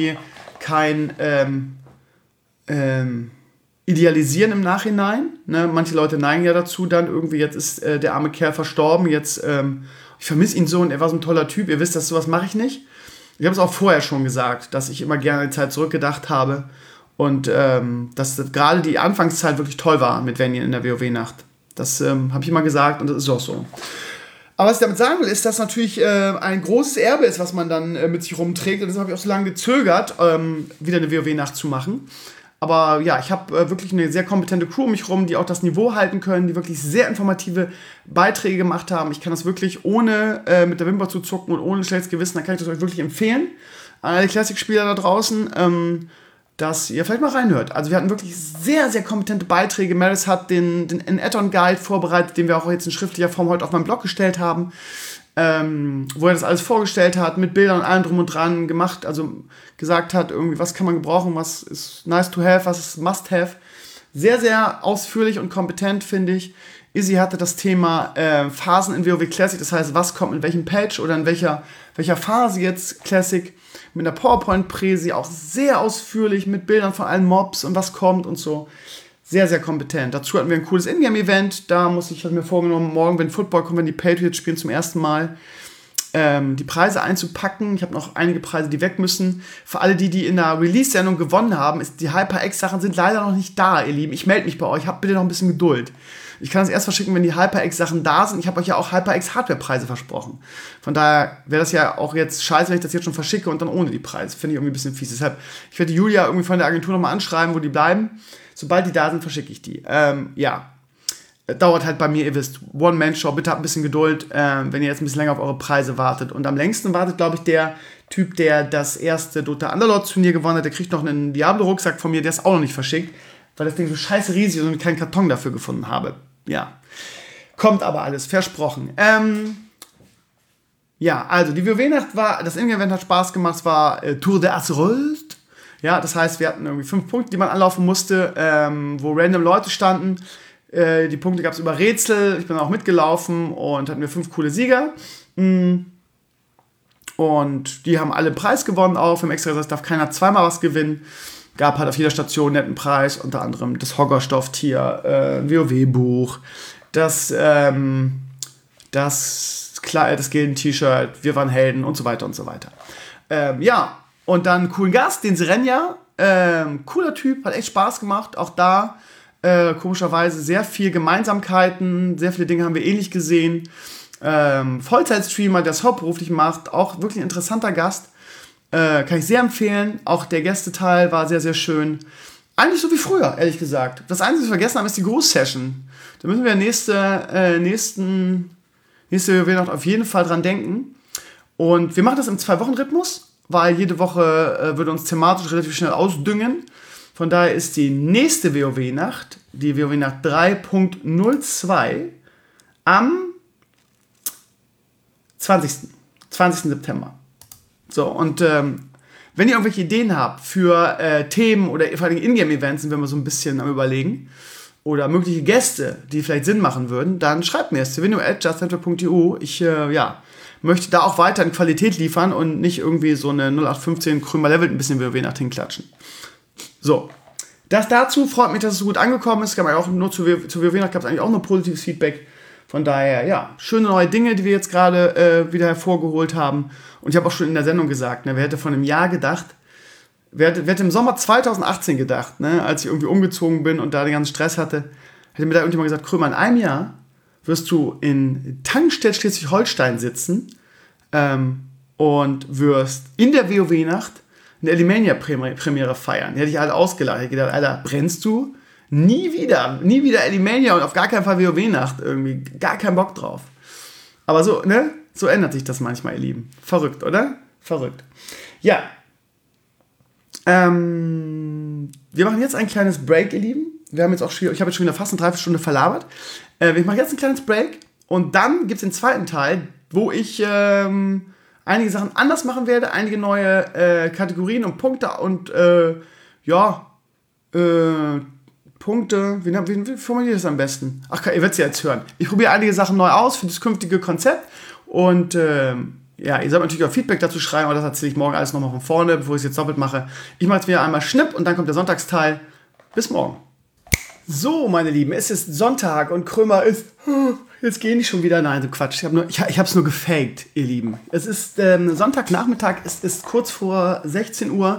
S2: Idealisieren im Nachhinein. Ne? Manche Leute neigen ja dazu dann irgendwie, jetzt ist der arme Kerl verstorben, jetzt ich vermisse ihn so und er war so ein toller Typ. Ihr wisst, dass sowas mache ich nicht. Ich habe es auch vorher schon gesagt, dass ich immer gerne an die Zeit zurückgedacht habe und dass gerade die Anfangszeit wirklich toll war mit Vanian in der WoW-Nacht. Das habe ich immer gesagt und das ist auch so. Aber was ich damit sagen will, ist, dass natürlich ein großes Erbe ist, was man dann mit sich rumträgt. Und deshalb habe ich auch so lange gezögert, wieder eine WoW-Nacht zu machen. Aber ja, ich habe wirklich eine sehr kompetente Crew um mich rum, die auch das Niveau halten können, die wirklich sehr informative Beiträge gemacht haben. Ich kann das wirklich ohne mit der Wimper zu zucken und ohne schlechtes Gewissen, da kann ich das euch wirklich empfehlen. An alle Classic-Spieler da draußen, dass ihr vielleicht mal reinhört. Also wir hatten wirklich sehr, sehr kompetente Beiträge. Maris hat den Add-on-Guide vorbereitet, den wir auch jetzt in schriftlicher Form heute auf meinem Blog gestellt haben, wo er das alles vorgestellt hat, mit Bildern und allem drum und dran gemacht, also gesagt hat, irgendwie, was kann man gebrauchen, was ist nice to have, was ist must have. Sehr, sehr ausführlich und kompetent, finde ich. Izzy hatte das Thema Phasen in WoW Classic, das heißt, was kommt in welchem Patch oder in welcher Phase jetzt Classic, mit einer PowerPoint-Präsi, auch sehr ausführlich mit Bildern von allen Mobs und was kommt und so. Sehr, sehr kompetent. Dazu hatten wir ein cooles Ingame-Event, da habe ich mir vorgenommen, morgen, wenn Football kommt, wenn die Patriots spielen zum ersten Mal, die Preise einzupacken. Ich habe noch einige Preise, die weg müssen. Für alle, die in der Release-Sendung gewonnen haben, die HyperX-Sachen sind leider noch nicht da, ihr Lieben. Ich melde mich bei euch, habt bitte noch ein bisschen Geduld. Ich kann das erst verschicken, wenn die HyperX-Sachen da sind. Ich habe euch ja auch HyperX-Hardware-Preise versprochen. Von daher wäre das ja auch jetzt scheiße, wenn ich das jetzt schon verschicke und dann ohne die Preise. Finde ich irgendwie ein bisschen fies. Deshalb, ich werde die Julia irgendwie von der Agentur nochmal anschreiben, wo die bleiben. Sobald die da sind, verschicke ich die. Dauert halt bei mir, ihr wisst, One-Man-Show, bitte habt ein bisschen Geduld, wenn ihr jetzt ein bisschen länger auf eure Preise wartet. Und am längsten wartet, glaube ich, der Typ, der das erste Dota Underlords-Turnier gewonnen hat. Der kriegt noch einen Diablo-Rucksack von mir, der ist auch noch nicht verschickt, weil das Ding so scheiße riesig ist und ich keinen Karton dafür gefunden habe. Ja, kommt aber alles, versprochen. Also die WoW-Nacht das Ingame-Event hat Spaß gemacht, es war Tour de Azeroth. Ja, das heißt, wir hatten irgendwie 5 Punkte, die man anlaufen musste, wo random Leute standen. Die Punkte gab es über Rätsel, ich bin auch mitgelaufen und hatten wir 5 coole Sieger. Und die haben alle einen Preis gewonnen auch. Wir haben extra gesagt, darf keiner zweimal was gewinnen. Gab halt auf jeder Station einen netten Preis, unter anderem das Hoggerstofftier, ein WoW-Buch, das Gilden-T-Shirt, wir waren Helden und so weiter und so weiter. Und dann einen coolen Gast, den Sirenja, cooler Typ, hat echt Spaß gemacht, auch da komischerweise sehr viel Gemeinsamkeiten, sehr viele Dinge haben wir ähnlich gesehen. Vollzeitstreamer, der es hauptberuflich macht, auch wirklich ein interessanter Gast. Kann ich sehr empfehlen. Auch der Gästeteil war sehr, sehr schön. Eigentlich so wie früher, ehrlich gesagt. Das Einzige, was wir vergessen haben, ist die Gruß-Session. Da müssen wir nächste WoW-Nacht auf jeden Fall dran denken. Und wir machen das im 2-Wochen-Rhythmus, weil jede Woche würde uns thematisch relativ schnell ausdüngen. Von daher ist die nächste WoW-Nacht, die WoW-Nacht 3.02, am 20. September. So, und wenn ihr irgendwelche Ideen habt für Themen oder vor allem Ingame-Events, sind wir mal so ein bisschen am Überlegen, oder mögliche Gäste, die vielleicht Sinn machen würden, dann schreibt mir es, civino@justcenter.eu. Ich möchte da auch weiter in Qualität liefern und nicht irgendwie so eine 0815 Krümer Level ein bisschen WoW-Nacht hinklatschen. So, das dazu, freut mich, dass es so gut angekommen ist. Kann man auch nur zur WoW-Nacht gab es eigentlich auch nur positives Feedback. Von daher, schöne neue Dinge, die wir jetzt gerade wieder hervorgeholt haben. Und ich habe auch schon in der Sendung gesagt, wer hätte von einem Jahr gedacht, wer hätte im Sommer 2018 gedacht, als ich irgendwie umgezogen bin und da den ganzen Stress hatte, hätte mir da irgendjemand gesagt, Krömer, in einem Jahr wirst du in Tangstedt, Schleswig-Holstein sitzen und wirst in der WoW-Nacht eine Elimania-Premiere feiern. Die hätte ich alle ausgelacht. Ich hätte gedacht, Alter, brennst du? Nie wieder Elimania und auf gar keinen Fall WoW-Nacht irgendwie. Gar keinen Bock drauf. Aber so, so ändert sich das manchmal, ihr Lieben. Verrückt, oder? Verrückt. Ja. Wir machen jetzt ein kleines Break, ihr Lieben. Ich habe jetzt schon wieder fast eine Dreiviertelstunde verlabert. Ich mache jetzt ein kleines Break und dann gibt es den zweiten Teil, wo ich einige Sachen anders machen werde, einige neue Kategorien und Punkte und Punkte, wie formuliere ich das am besten? Ach, ihr werdet es ja jetzt hören. Ich probiere einige Sachen neu aus für das künftige Konzept und ihr sollt natürlich auch Feedback dazu schreiben, aber das erzähle ich morgen alles nochmal von vorne, bevor ich es jetzt doppelt mache. Ich mache jetzt wieder einmal Schnipp und dann kommt der Sonntagsteil. Bis morgen. So, meine Lieben, es ist Sonntag und Krömer ist... Jetzt gehen die schon wieder. Nein, so Quatsch. Ich hab's nur gefaked, ihr Lieben. Es ist Sonntagnachmittag, es ist kurz vor 16 Uhr.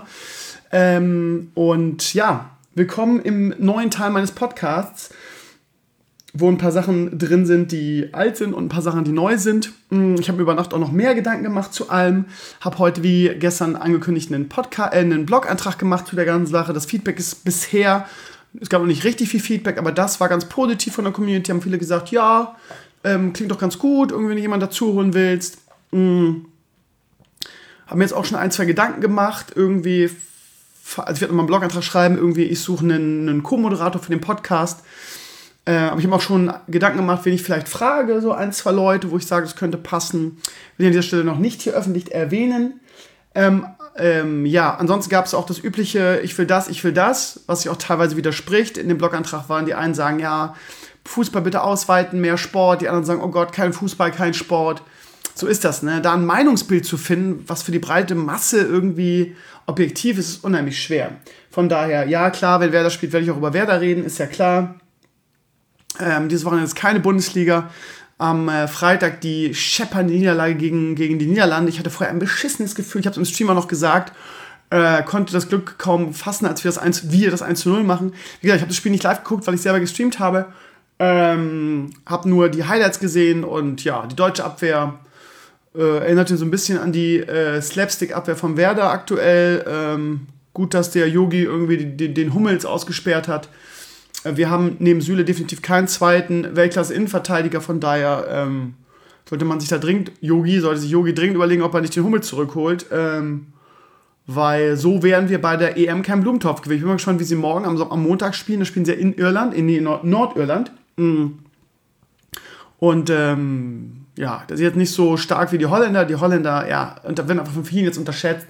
S2: Willkommen im neuen Teil meines Podcasts, wo ein paar Sachen drin sind, die alt sind und ein paar Sachen, die neu sind. Ich habe mir über Nacht auch noch mehr Gedanken gemacht zu allem. Habe heute, wie gestern angekündigt, einen Blog-Eintrag gemacht zu der ganzen Sache. Das Feedback ist bisher... Es gab noch nicht richtig viel Feedback, aber das war ganz positiv von der Community. Haben viele gesagt, ja, klingt doch ganz gut, irgendwie, wenn du jemanden dazu holen willst. Haben mir jetzt auch schon 1, 2 Gedanken gemacht. Irgendwie, also ich werde nochmal einen Blogantrag schreiben, irgendwie, ich suche einen Co-Moderator für den Podcast. Aber ich habe auch schon Gedanken gemacht, wen ich vielleicht frage, so 1, 2 Leute, wo ich sage, das könnte passen. Will ich an dieser Stelle noch nicht hier öffentlich erwähnen. Ansonsten gab es auch das übliche, ich will das, was sich auch teilweise widerspricht. In dem Blogantrag waren die einen sagen, ja, Fußball bitte ausweiten, mehr Sport. Die anderen sagen, oh Gott, kein Fußball, kein Sport. So ist das, Da ein Meinungsbild zu finden, was für die breite Masse irgendwie objektiv ist, ist unheimlich schwer. Von daher, ja, klar, wenn Werder spielt, werde ich auch über Werder reden, ist ja klar. Dieses Wochenende ist keine Bundesliga, am Freitag die scheppernde Niederlage gegen die Niederlande. Ich hatte vorher ein beschissenes Gefühl, ich habe es im Stream auch noch gesagt, konnte das Glück kaum fassen, als wir das 1:0 machen. Wie gesagt, ich habe das Spiel nicht live geguckt, weil ich selber gestreamt habe. Habe nur die Highlights gesehen und ja, die deutsche Abwehr erinnerte so ein bisschen an die Slapstick-Abwehr vom Werder aktuell. Gut, dass der Yogi irgendwie den Hummels ausgesperrt hat. Wir haben neben Süle definitiv keinen zweiten Weltklasse-Innenverteidiger, von daher sollte sich Yogi dringend überlegen, ob er nicht den Hummels zurückholt, weil so wären wir bei der EM kein Blumentopf gewesen. Ich bin mal gespannt, wie sie morgen am Montag spielen. Da spielen sie in Irland, in Nordirland. Und ja, das ist jetzt nicht so stark wie die Holländer. Die Holländer, ja, werden einfach von vielen jetzt unterschätzt.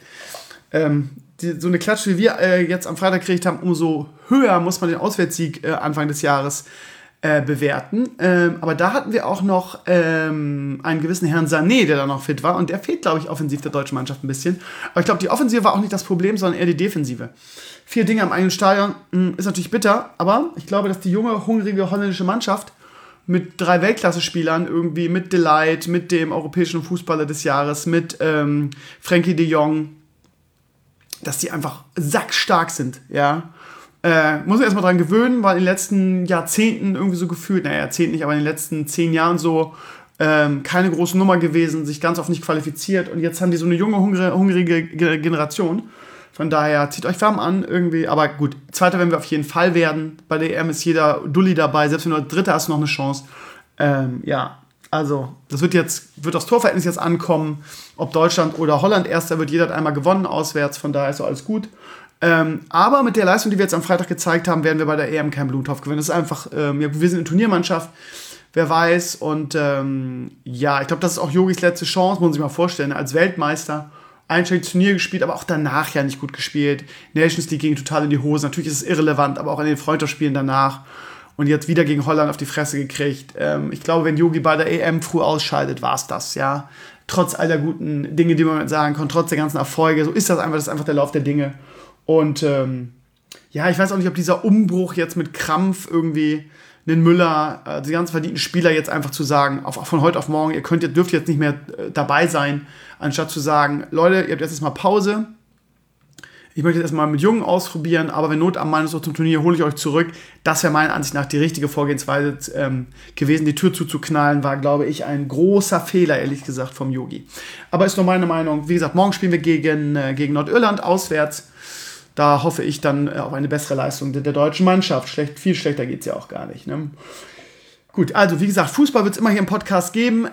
S2: So eine Klatsche, wie wir jetzt am Freitag gekriegt haben, umso höher muss man den Auswärtssieg Anfang des Jahres bewerten. Aber da hatten wir auch noch einen gewissen Herrn Sané, der da noch fit war. Und der fehlt, glaube ich, offensiv der deutschen Mannschaft ein bisschen. Aber ich glaube, die Offensive war auch nicht das Problem, sondern eher die Defensive. 4 Dinge am eigenen Stadion ist natürlich bitter. Aber ich glaube, dass die junge, hungrige holländische Mannschaft mit 3 Weltklasse-Spielern irgendwie, mit De Ligt, mit dem europäischen Fußballer des Jahres, mit Frenkie de Jong, dass die einfach sackstark sind, ja. Muss man erstmal dran gewöhnen, weil in den letzten Jahrzehnten irgendwie so gefühlt, Jahrzehnten nicht, aber in den letzten 10 Jahren so keine große Nummer gewesen, sich ganz oft nicht qualifiziert und jetzt haben die so eine junge, hungrige Generation. Von daher zieht euch warm an irgendwie, aber gut, Zweiter werden wir auf jeden Fall werden. Bei der EM ist jeder Dulli dabei, selbst wenn du Dritter hast, noch eine Chance. Ja, also das wird das Torverhältnis jetzt ankommen, ob Deutschland oder Holland Erster wird, jeder hat einmal gewonnen auswärts, von daher ist so alles gut. Aber mit der Leistung, die wir jetzt am Freitag gezeigt haben, werden wir bei der EM keinen Blumentopf gewinnen. Das ist einfach, wir sind eine Turniermannschaft, wer weiß. Und ja, ich glaube, das ist auch Jogis letzte Chance, muss man sich mal vorstellen, als Weltmeister. Einstelliges Turnier gespielt, aber auch danach ja nicht gut gespielt. Nations League ging total in die Hose. Natürlich ist es irrelevant, aber auch in den Freundschaftsspielen danach. Und jetzt wieder gegen Holland auf die Fresse gekriegt. Ich glaube, wenn Yogi bei der EM früh ausscheidet, war es das, ja. Trotz all der guten Dinge, die man sagen kann, trotz der ganzen Erfolge, so ist das ist einfach der Lauf der Dinge. Und ja, ich weiß auch nicht, ob dieser Umbruch jetzt mit Krampf irgendwie einen Müller, die ganzen verdienten Spieler jetzt einfach zu sagen, von heute auf morgen, dürft jetzt nicht mehr dabei sein, anstatt zu sagen, Leute, ihr habt jetzt erstmal Pause, ich möchte jetzt erstmal mit Jungen ausprobieren, aber wenn Not am Mann ist auch zum Turnier, hole ich euch zurück. Das wäre meiner Ansicht nach die richtige Vorgehensweise gewesen. Die Tür zuzuknallen war, glaube ich, ein großer Fehler, ehrlich gesagt, vom Yogi. Aber ist nur meine Meinung. Wie gesagt, morgen spielen wir gegen Nordirland auswärts. Da hoffe ich dann auf eine bessere Leistung der deutschen Mannschaft. Viel schlechter geht es ja auch gar nicht. Ne? Gut, also wie gesagt, Fußball wird es immer hier im Podcast geben.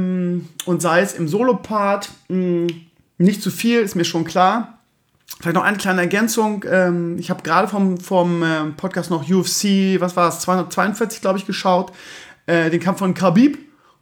S2: Und sei es im Solo-Part. Nicht zu viel, ist mir schon klar. Vielleicht noch eine kleine Ergänzung. Ich habe gerade vom Podcast noch UFC, 242, glaube ich, geschaut. Den Kampf von Khabib.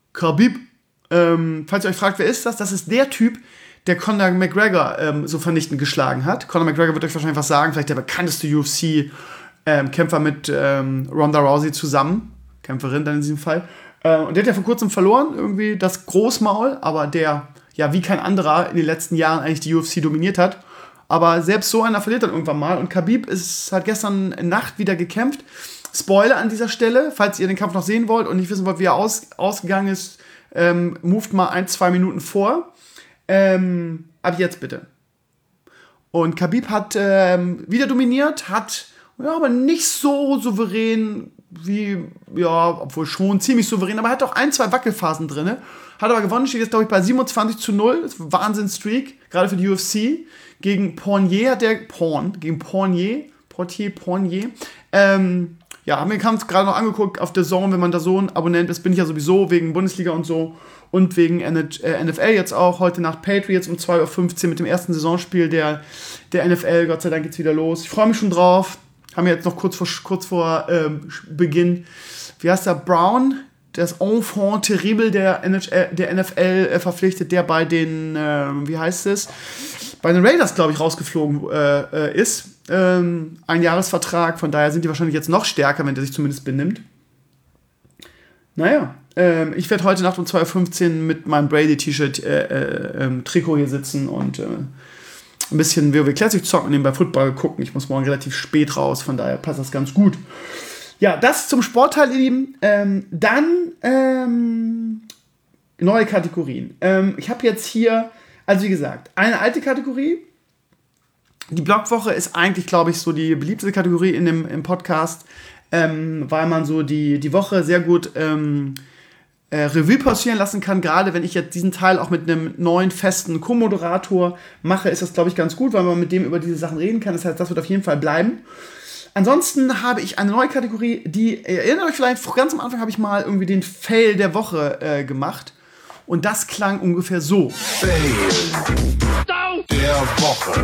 S2: Falls ihr euch fragt, wer ist das? Das ist der Typ, der Conor McGregor so vernichtend geschlagen hat. Conor McGregor wird euch wahrscheinlich was sagen, vielleicht der bekannteste UFC-Kämpfer mit Ronda Rousey zusammen. Kämpferin dann in diesem Fall. Und der hat ja vor kurzem verloren, irgendwie das Großmaul, aber der, ja, wie kein anderer in den letzten Jahren eigentlich die UFC dominiert hat. Aber selbst so einer verliert dann irgendwann mal. Und Khabib hat gestern Nacht wieder gekämpft. Spoiler an dieser Stelle, falls ihr den Kampf noch sehen wollt und nicht wissen wollt, wie er ausgegangen ist, moved mal 1-2 Minuten vor. Ab jetzt bitte. Und Khabib hat wieder dominiert, aber nicht so souverän obwohl schon ziemlich souverän, aber hat auch 1-2 Wackelphasen drin. Hat aber gewonnen, steht jetzt, glaube ich, bei 27-0. Das ist ein Wahnsinns-Streak, gerade für die UFC. Gegen Portier. Haben wir den Kampf gerade noch angeguckt auf DAZN, wenn man DAZN-Abonnent ist, bin ich ja sowieso wegen Bundesliga und so und wegen NFL jetzt auch. Heute Nacht Patriots um 2:15 Uhr mit dem ersten Saisonspiel der NFL. Gott sei Dank geht's wieder los. Ich freue mich schon drauf. Haben wir jetzt noch kurz vor Beginn, wie heißt der, Brown, das Enfant terrible der NFL verpflichtet, der bei den, bei den Raiders, glaube ich, rausgeflogen ist. Ein Jahresvertrag, von daher sind die wahrscheinlich jetzt noch stärker, wenn der sich zumindest benimmt. Naja, ich werde heute Nacht um 2:15 Uhr mit meinem Brady-T-Shirt Trikot hier sitzen und ein bisschen WoW Classic zocken und nebenbei Football gucken. Ich muss morgen relativ spät raus, von daher passt das ganz gut. Ja, das zum Sportteil, ihr Lieben. Neue Kategorien. Ich habe jetzt hier, also wie gesagt, eine alte Kategorie. Die Blogwoche ist eigentlich, glaube ich, so die beliebteste Kategorie im Podcast, weil man so die Woche sehr gut Revue passieren lassen kann. Gerade wenn ich jetzt diesen Teil auch mit einem neuen festen Co-Moderator mache, ist das, glaube ich, ganz gut, weil man mit dem über diese Sachen reden kann. Das heißt, das wird auf jeden Fall bleiben. Ansonsten habe ich eine neue Kategorie, die, erinnert euch vielleicht, ganz am Anfang habe ich mal irgendwie den Fail der Woche gemacht. Und das klang ungefähr so.
S3: Fail der Woche.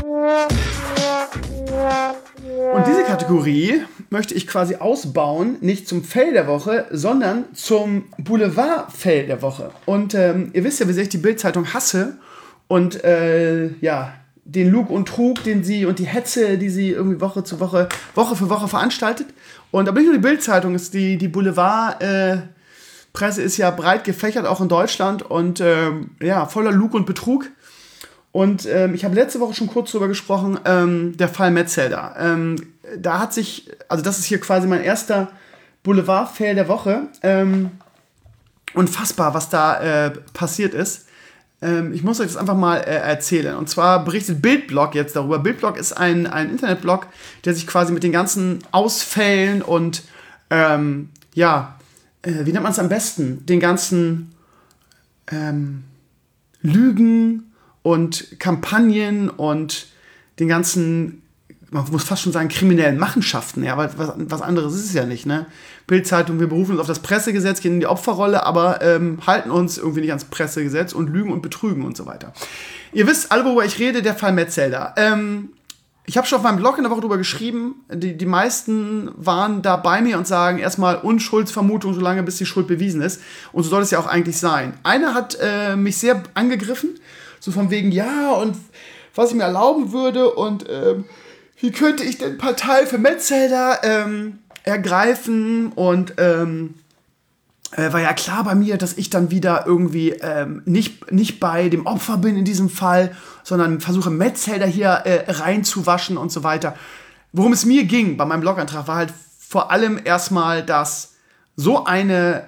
S2: Und diese Kategorie möchte ich quasi ausbauen, nicht zum Fail der Woche, sondern zum Boulevard-Fail der Woche. Und ihr wisst ja, wie sehr ich die Bild-Zeitung hasse und den Lug und Trug, den sie und die Hetze, die sie irgendwie Woche für Woche veranstaltet. Und aber nicht nur die Bild-Zeitung, ist die Boulevard-Presse ist ja breit gefächert, auch in Deutschland und voller Lug und Betrug. Und ich habe letzte Woche schon kurz drüber gesprochen, der Fall Metzelder. Da hat sich, also das ist hier quasi mein erster Boulevard-Fail der Woche. Unfassbar, was da passiert ist. Ich muss euch das einfach mal erzählen. Und zwar berichtet Bildblog jetzt darüber. Bildblog ist ein Internetblog, der sich quasi mit den ganzen Ausfällen und wie nennt man es am besten? Den ganzen Lügen und Kampagnen und den ganzen, man muss fast schon sagen, kriminellen Machenschaften. Ja, aber was anderes ist es ja nicht, ne? Bild-Zeitung, wir berufen uns auf das Pressegesetz, gehen in die Opferrolle, aber halten uns irgendwie nicht ans Pressegesetz und lügen und betrügen und so weiter. Ihr wisst alle, worüber ich rede, der Fall Metzelder. Ich habe schon auf meinem Blog in der Woche drüber geschrieben, die meisten waren da bei mir und sagen erstmal Unschuldsvermutung, solange bis die Schuld bewiesen ist. Und so soll es ja auch eigentlich sein. Einer hat mich sehr angegriffen, so von wegen, ja, und was ich mir erlauben würde und wie könnte ich denn Partei für Metzelder ergreifen und war ja klar bei mir, dass ich dann wieder irgendwie nicht bei dem Opfer bin in diesem Fall, sondern versuche Metzelder hier reinzuwaschen und so weiter. Worum es mir ging bei meinem Blogantrag war halt vor allem erstmal, dass so eine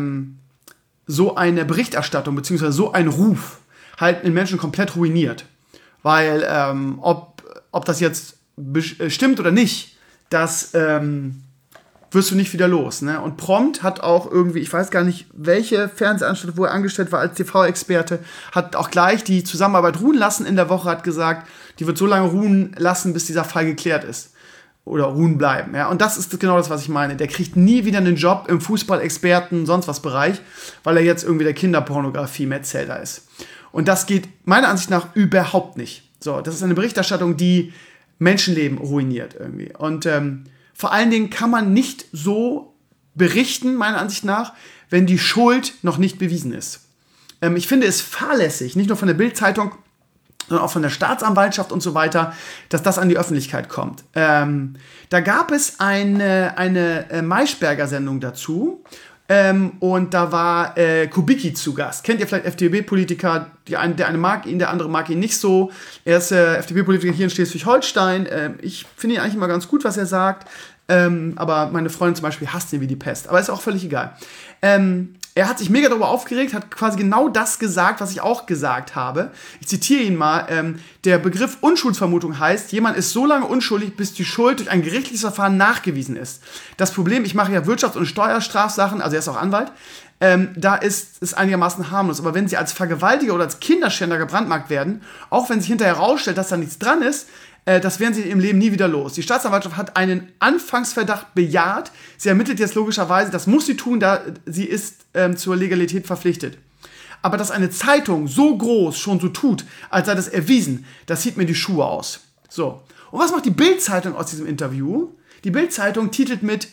S2: Berichterstattung bzw. so ein Ruf halt den Menschen komplett ruiniert. Weil ob das jetzt stimmt oder nicht, das wirst du nicht wieder los. Ne? Und prompt hat auch irgendwie, ich weiß gar nicht, welche Fernsehanstalt, wo er angestellt war als TV-Experte, hat auch gleich die Zusammenarbeit ruhen lassen in der Woche, hat gesagt, die wird so lange ruhen lassen, bis dieser Fall geklärt ist. Oder ruhen bleiben. Ja? Und das ist genau das, was ich meine. Der kriegt nie wieder einen Job im Fußball-Experten, sonst was Bereich, weil er jetzt irgendwie der Kinderpornografie Metzelder ist. Und das geht meiner Ansicht nach überhaupt nicht. So, das ist eine Berichterstattung, die Menschenleben ruiniert irgendwie. Und vor allen Dingen kann man nicht so berichten, meiner Ansicht nach, wenn die Schuld noch nicht bewiesen ist. Ich finde es fahrlässig, nicht nur von der Bild-Zeitung, sondern auch von der Staatsanwaltschaft und so weiter, dass das an die Öffentlichkeit kommt. Da gab es eine Maischberger-Sendung dazu. Und da war Kubicki zu Gast. Kennt ihr vielleicht FDP-Politiker? Der eine mag ihn, der andere mag ihn nicht so. Er ist FDP-Politiker hier in Schleswig-Holstein. Ich finde ihn eigentlich immer ganz gut, was er sagt. Aber meine Freundin zum Beispiel hasst ihn wie die Pest. Aber ist auch völlig egal. Er hat sich mega darüber aufgeregt, hat quasi genau das gesagt, was ich auch gesagt habe. Ich zitiere ihn mal. Der Begriff Unschuldsvermutung heißt, jemand ist so lange unschuldig, bis die Schuld durch ein gerichtliches Verfahren nachgewiesen ist. Das Problem, ich mache ja Wirtschafts- und Steuerstrafsachen, also er ist auch Anwalt, da ist es einigermaßen harmlos. Aber wenn sie als Vergewaltiger oder als Kinderschänder gebrandmarkt werden, auch wenn sich hinterher herausstellt, dass da nichts dran ist, das werden sie im Leben nie wieder los. Die Staatsanwaltschaft hat einen Anfangsverdacht bejaht. Sie ermittelt jetzt logischerweise, das muss sie tun, da sie ist zur Legalität verpflichtet. Aber dass eine Zeitung so groß schon so tut, als sei das erwiesen, das zieht mir die Schuhe aus. So. Und was macht die Bild-Zeitung aus diesem Interview? Die Bild-Zeitung titelt mit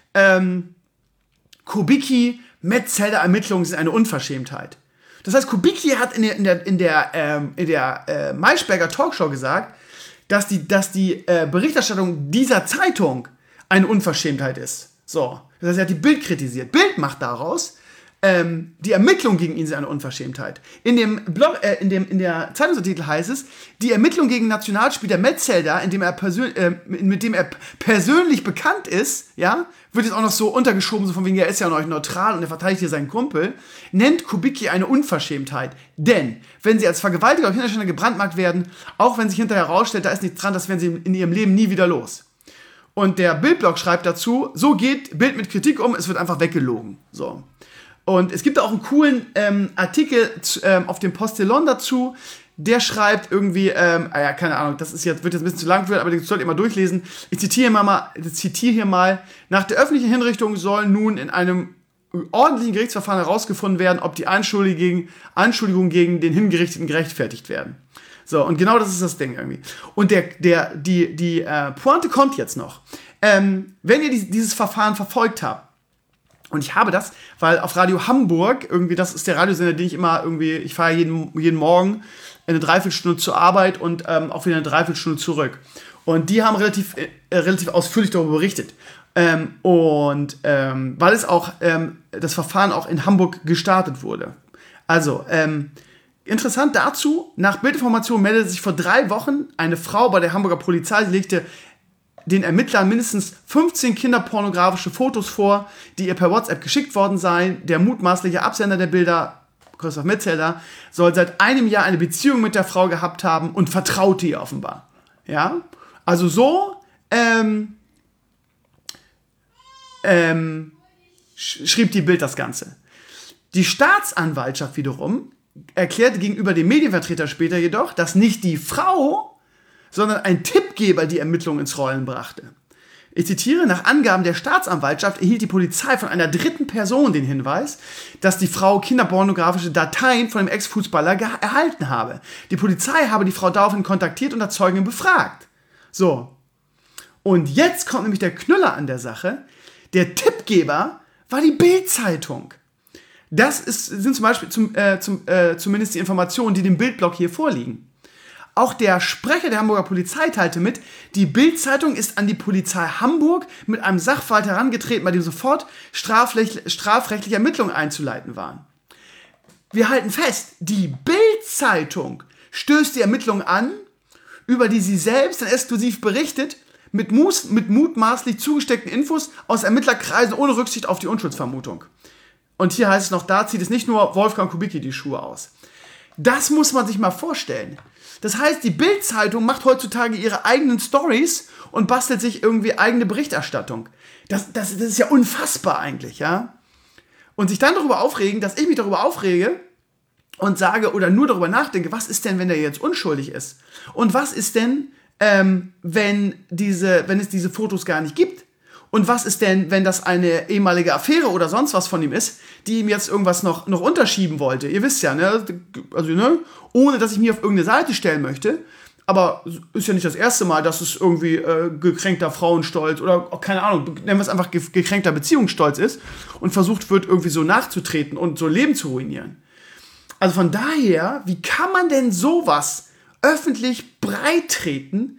S2: Kubicki, Metzelder Ermittlungen sind eine Unverschämtheit. Das heißt, Kubicki hat in der Maischberger Talkshow gesagt, dass die Berichterstattung dieser Zeitung eine Unverschämtheit ist. So. Das heißt, er hat die Bild kritisiert. Bild macht daraus die Ermittlungen gegen ihn sind eine Unverschämtheit. In dem Blog, in der Zeitungsartikel heißt es, die Ermittlung gegen Nationalspieler Metzelder, mit dem er persönlich bekannt ist, ja, wird jetzt auch noch so untergeschoben, so von wegen, er ist ja noch neutral und er verteidigt hier seinen Kumpel, nennt Kubicki eine Unverschämtheit. Denn, wenn sie als Vergewaltiger oder Kinderschänder gebrandmarkt werden, auch wenn sich hinterher herausstellt, da ist nichts dran, das werden sie in ihrem Leben nie wieder los. Und der Bildblog schreibt dazu, so geht Bild mit Kritik um, es wird einfach weggelogen. So. Und es gibt auch einen coolen Artikel auf dem Postillon dazu, der schreibt irgendwie, keine Ahnung, wird jetzt ein bisschen zu lang, aber das solltet ihr mal durchlesen. Ich zitiere hier mal, nach der öffentlichen Hinrichtung soll nun in einem ordentlichen Gerichtsverfahren herausgefunden werden, ob die Anschuldigungen gegen den Hingerichteten gerechtfertigt werden. So, und genau das ist das Ding irgendwie. Und die Pointe kommt jetzt noch. Wenn ihr dieses Verfahren verfolgt habt, und ich habe das, weil auf Radio Hamburg, irgendwie, das ist der Radiosender, den ich fahre jeden Morgen eine Dreiviertelstunde zur Arbeit und auch wieder eine Dreiviertelstunde zurück. Und die haben relativ ausführlich darüber berichtet. Weil es auch, das Verfahren auch in Hamburg gestartet wurde. Also, interessant dazu, nach Bildinformation meldete sich vor 3 Wochen eine Frau bei der Hamburger Polizei, sie legte den Ermittlern mindestens 15 kinderpornografische Fotos vor, die ihr per WhatsApp geschickt worden seien. Der mutmaßliche Absender der Bilder, Christoph Metzelder, soll seit einem Jahr eine Beziehung mit der Frau gehabt haben und vertraute ihr offenbar. Ja, also so schrieb die Bild das Ganze. Die Staatsanwaltschaft wiederum erklärte gegenüber dem Medienvertreter später jedoch, dass nicht die Frau, sondern ein Tippgeber die Ermittlungen ins Rollen brachte. Ich zitiere, nach Angaben der Staatsanwaltschaft erhielt die Polizei von einer dritten Person den Hinweis, dass die Frau kinderpornografische Dateien von dem Ex-Fußballer erhalten habe. Die Polizei habe die Frau daraufhin kontaktiert und als Zeugin befragt. So. Und jetzt kommt nämlich der Knüller an der Sache. Der Tippgeber war die Bild-Zeitung. Das sind zum Beispiel zumindest die Informationen, die dem Bildblog hier vorliegen. Auch der Sprecher der Hamburger Polizei teilte mit, die Bild-Zeitung ist an die Polizei Hamburg mit einem Sachverhalt herangetreten, bei dem sofort strafrechtliche Ermittlungen einzuleiten waren. Wir halten fest, die Bild-Zeitung stößt die Ermittlungen an, über die sie selbst dann exklusiv berichtet, mit mutmaßlich zugesteckten Infos aus Ermittlerkreisen ohne Rücksicht auf die Unschuldsvermutung. Und hier heißt es noch, da zieht es nicht nur Wolfgang Kubicki die Schuhe aus. Das muss man sich mal vorstellen. Das heißt, die Bild-Zeitung macht heutzutage ihre eigenen Stories und bastelt sich irgendwie eigene Berichterstattung. Das ist ja unfassbar eigentlich, ja. Und sich dann darüber aufregen, dass ich mich darüber aufrege und sage oder nur darüber nachdenke, was ist denn, wenn der jetzt unschuldig ist? Und was ist denn, wenn es diese Fotos gar nicht gibt? Und was ist denn, wenn das eine ehemalige Affäre oder sonst was von ihm ist, die ihm jetzt irgendwas noch unterschieben wollte? Ihr wisst ja, ne? Also, ne? Ohne, dass ich mich auf irgendeine Seite stellen möchte. Aber ist ja nicht das erste Mal, dass es irgendwie gekränkter Frauenstolz oder, keine Ahnung, nennen wir es einfach gekränkter Beziehungsstolz ist und versucht wird, irgendwie so nachzutreten und so Leben zu ruinieren. Also von daher, wie kann man denn sowas öffentlich breittreten,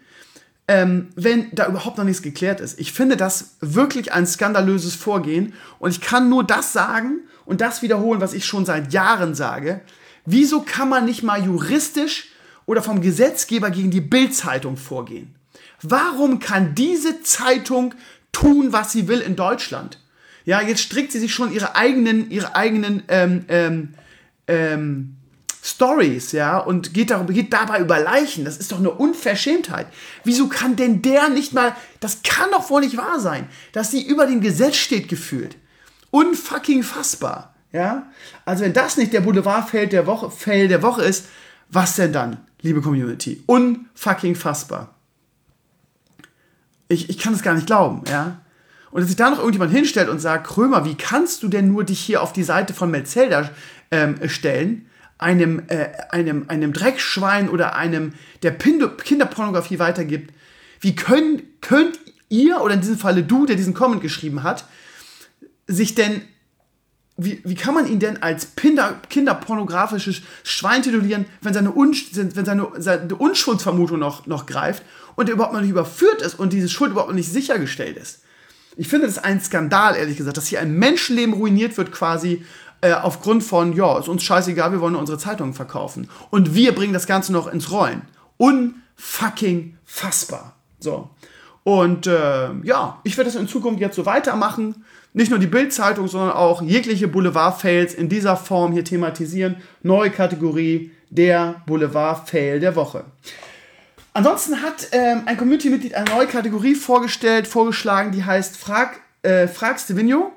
S2: wenn da überhaupt noch nichts geklärt ist? Ich finde das wirklich ein skandalöses Vorgehen und ich kann nur das sagen und das wiederholen, was ich schon seit Jahren sage. Wieso kann man nicht mal juristisch oder vom Gesetzgeber gegen die Bild-Zeitung vorgehen? Warum kann diese Zeitung tun, was sie will in Deutschland? Ja, jetzt strickt sie sich schon ihre eigenen Stories, ja, und geht dabei über Leichen. Das ist doch eine Unverschämtheit. Wieso kann denn der nicht mal, das kann doch wohl nicht wahr sein, dass sie über dem Gesetz steht gefühlt. Unfucking fassbar, ja. Also wenn das nicht der Boulevard-Fail der Woche ist, was denn dann, liebe Community? Unfucking fassbar. Ich kann es gar nicht glauben, ja. Und dass sich da noch irgendjemand hinstellt und sagt, Krömer, wie kannst du denn nur dich hier auf die Seite von Metzelder stellen, einem Dreckschwein oder einem, der Kinderpornografie weitergibt? Wie könnt ihr, oder in diesem Falle du, der diesen Comment geschrieben hat, sich denn, wie kann man ihn denn als kinderpornografisches Schwein titulieren, wenn seine Unschuldsvermutung noch greift und er überhaupt noch nicht überführt ist und diese Schuld überhaupt noch nicht sichergestellt ist? Ich finde das ein Skandal, ehrlich gesagt, dass hier ein Menschenleben ruiniert wird quasi, aufgrund von, ja, ist uns scheißegal, wir wollen nur unsere Zeitungen verkaufen. Und wir bringen das Ganze noch ins Rollen. Unfucking fassbar. So. Und ja, ich werde das in Zukunft jetzt so weitermachen. Nicht nur die Bild-Zeitung, sondern auch jegliche Boulevard-Fails in dieser Form hier thematisieren. Neue Kategorie, der Boulevard-Fail der Woche. Ansonsten hat ein Community-Mitglied eine neue Kategorie vorgeschlagen, die heißt Fragst du Vigno?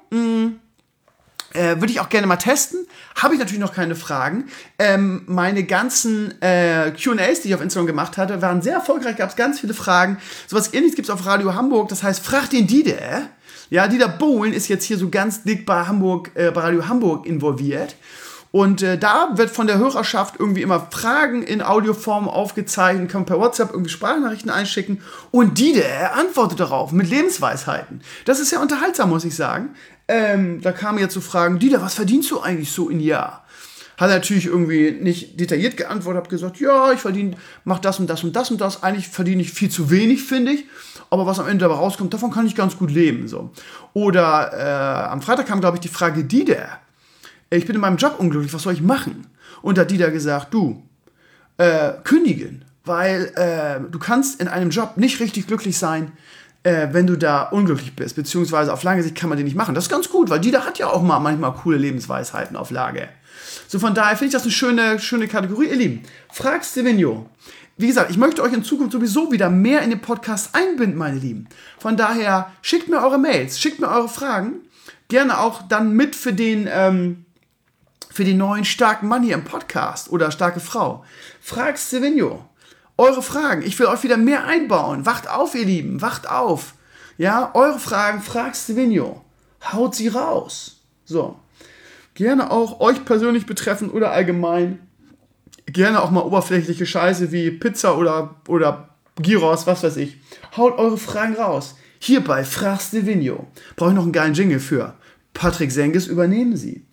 S2: Würde ich auch gerne mal testen. Habe ich natürlich noch keine Fragen. Meine ganzen Q&As, die ich auf Instagram gemacht hatte, waren sehr erfolgreich. Gab es ganz viele Fragen. Sowas Ähnliches gibt es auf Radio Hamburg. Das heißt, frag den Dieter. Ja, Dieter Bohlen ist jetzt hier so ganz dick bei Radio Hamburg involviert. Und da wird von der Hörerschaft irgendwie immer Fragen in Audioform aufgezeichnet, kann man per WhatsApp irgendwie Sprachnachrichten einschicken und Dieter antwortet darauf mit Lebensweisheiten. Das ist ja unterhaltsam, muss ich sagen. Da kamen jetzt so Fragen, Dieter, was verdienst du eigentlich so im Jahr? Hat er natürlich irgendwie nicht detailliert geantwortet, habe gesagt, ja, ich mach das und das und das und das. Eigentlich verdiene ich viel zu wenig, finde ich. Aber was am Ende dabei rauskommt, davon kann ich ganz gut leben. So. Oder am Freitag kam, glaube ich, die Frage, Dieter, ich bin in meinem Job unglücklich, was soll ich machen? Und da hat Dieter gesagt, du, kündigen, weil du kannst in einem Job nicht richtig glücklich sein, wenn du da unglücklich bist, beziehungsweise auf lange Sicht kann man den nicht machen. Das ist ganz gut, weil Dieter hat ja auch mal manchmal coole Lebensweisheiten auf Lage. So, von daher finde ich das eine schöne Kategorie. Ihr Lieben, fragst du Vigno. Wie gesagt, ich möchte euch in Zukunft sowieso wieder mehr in den Podcast einbinden, meine Lieben. Von daher, schickt mir eure Mails, schickt mir eure Fragen. Gerne auch dann mit für den neuen starken Mann hier im Podcast oder starke Frau. Fragst du Vigno. Eure Fragen. Ich will euch wieder mehr einbauen. Wacht auf, ihr Lieben. Wacht auf. Ja, eure Fragen, fragst du Vigno. Haut sie raus. So. Gerne auch euch persönlich betreffend oder allgemein. Gerne auch mal oberflächliche Scheiße wie Pizza oder Gyros, was weiß ich. Haut eure Fragen raus. Hierbei fragst du Vigno. Brauche ich noch einen geilen Jingle für. Patrick Sengis, übernehmen Sie.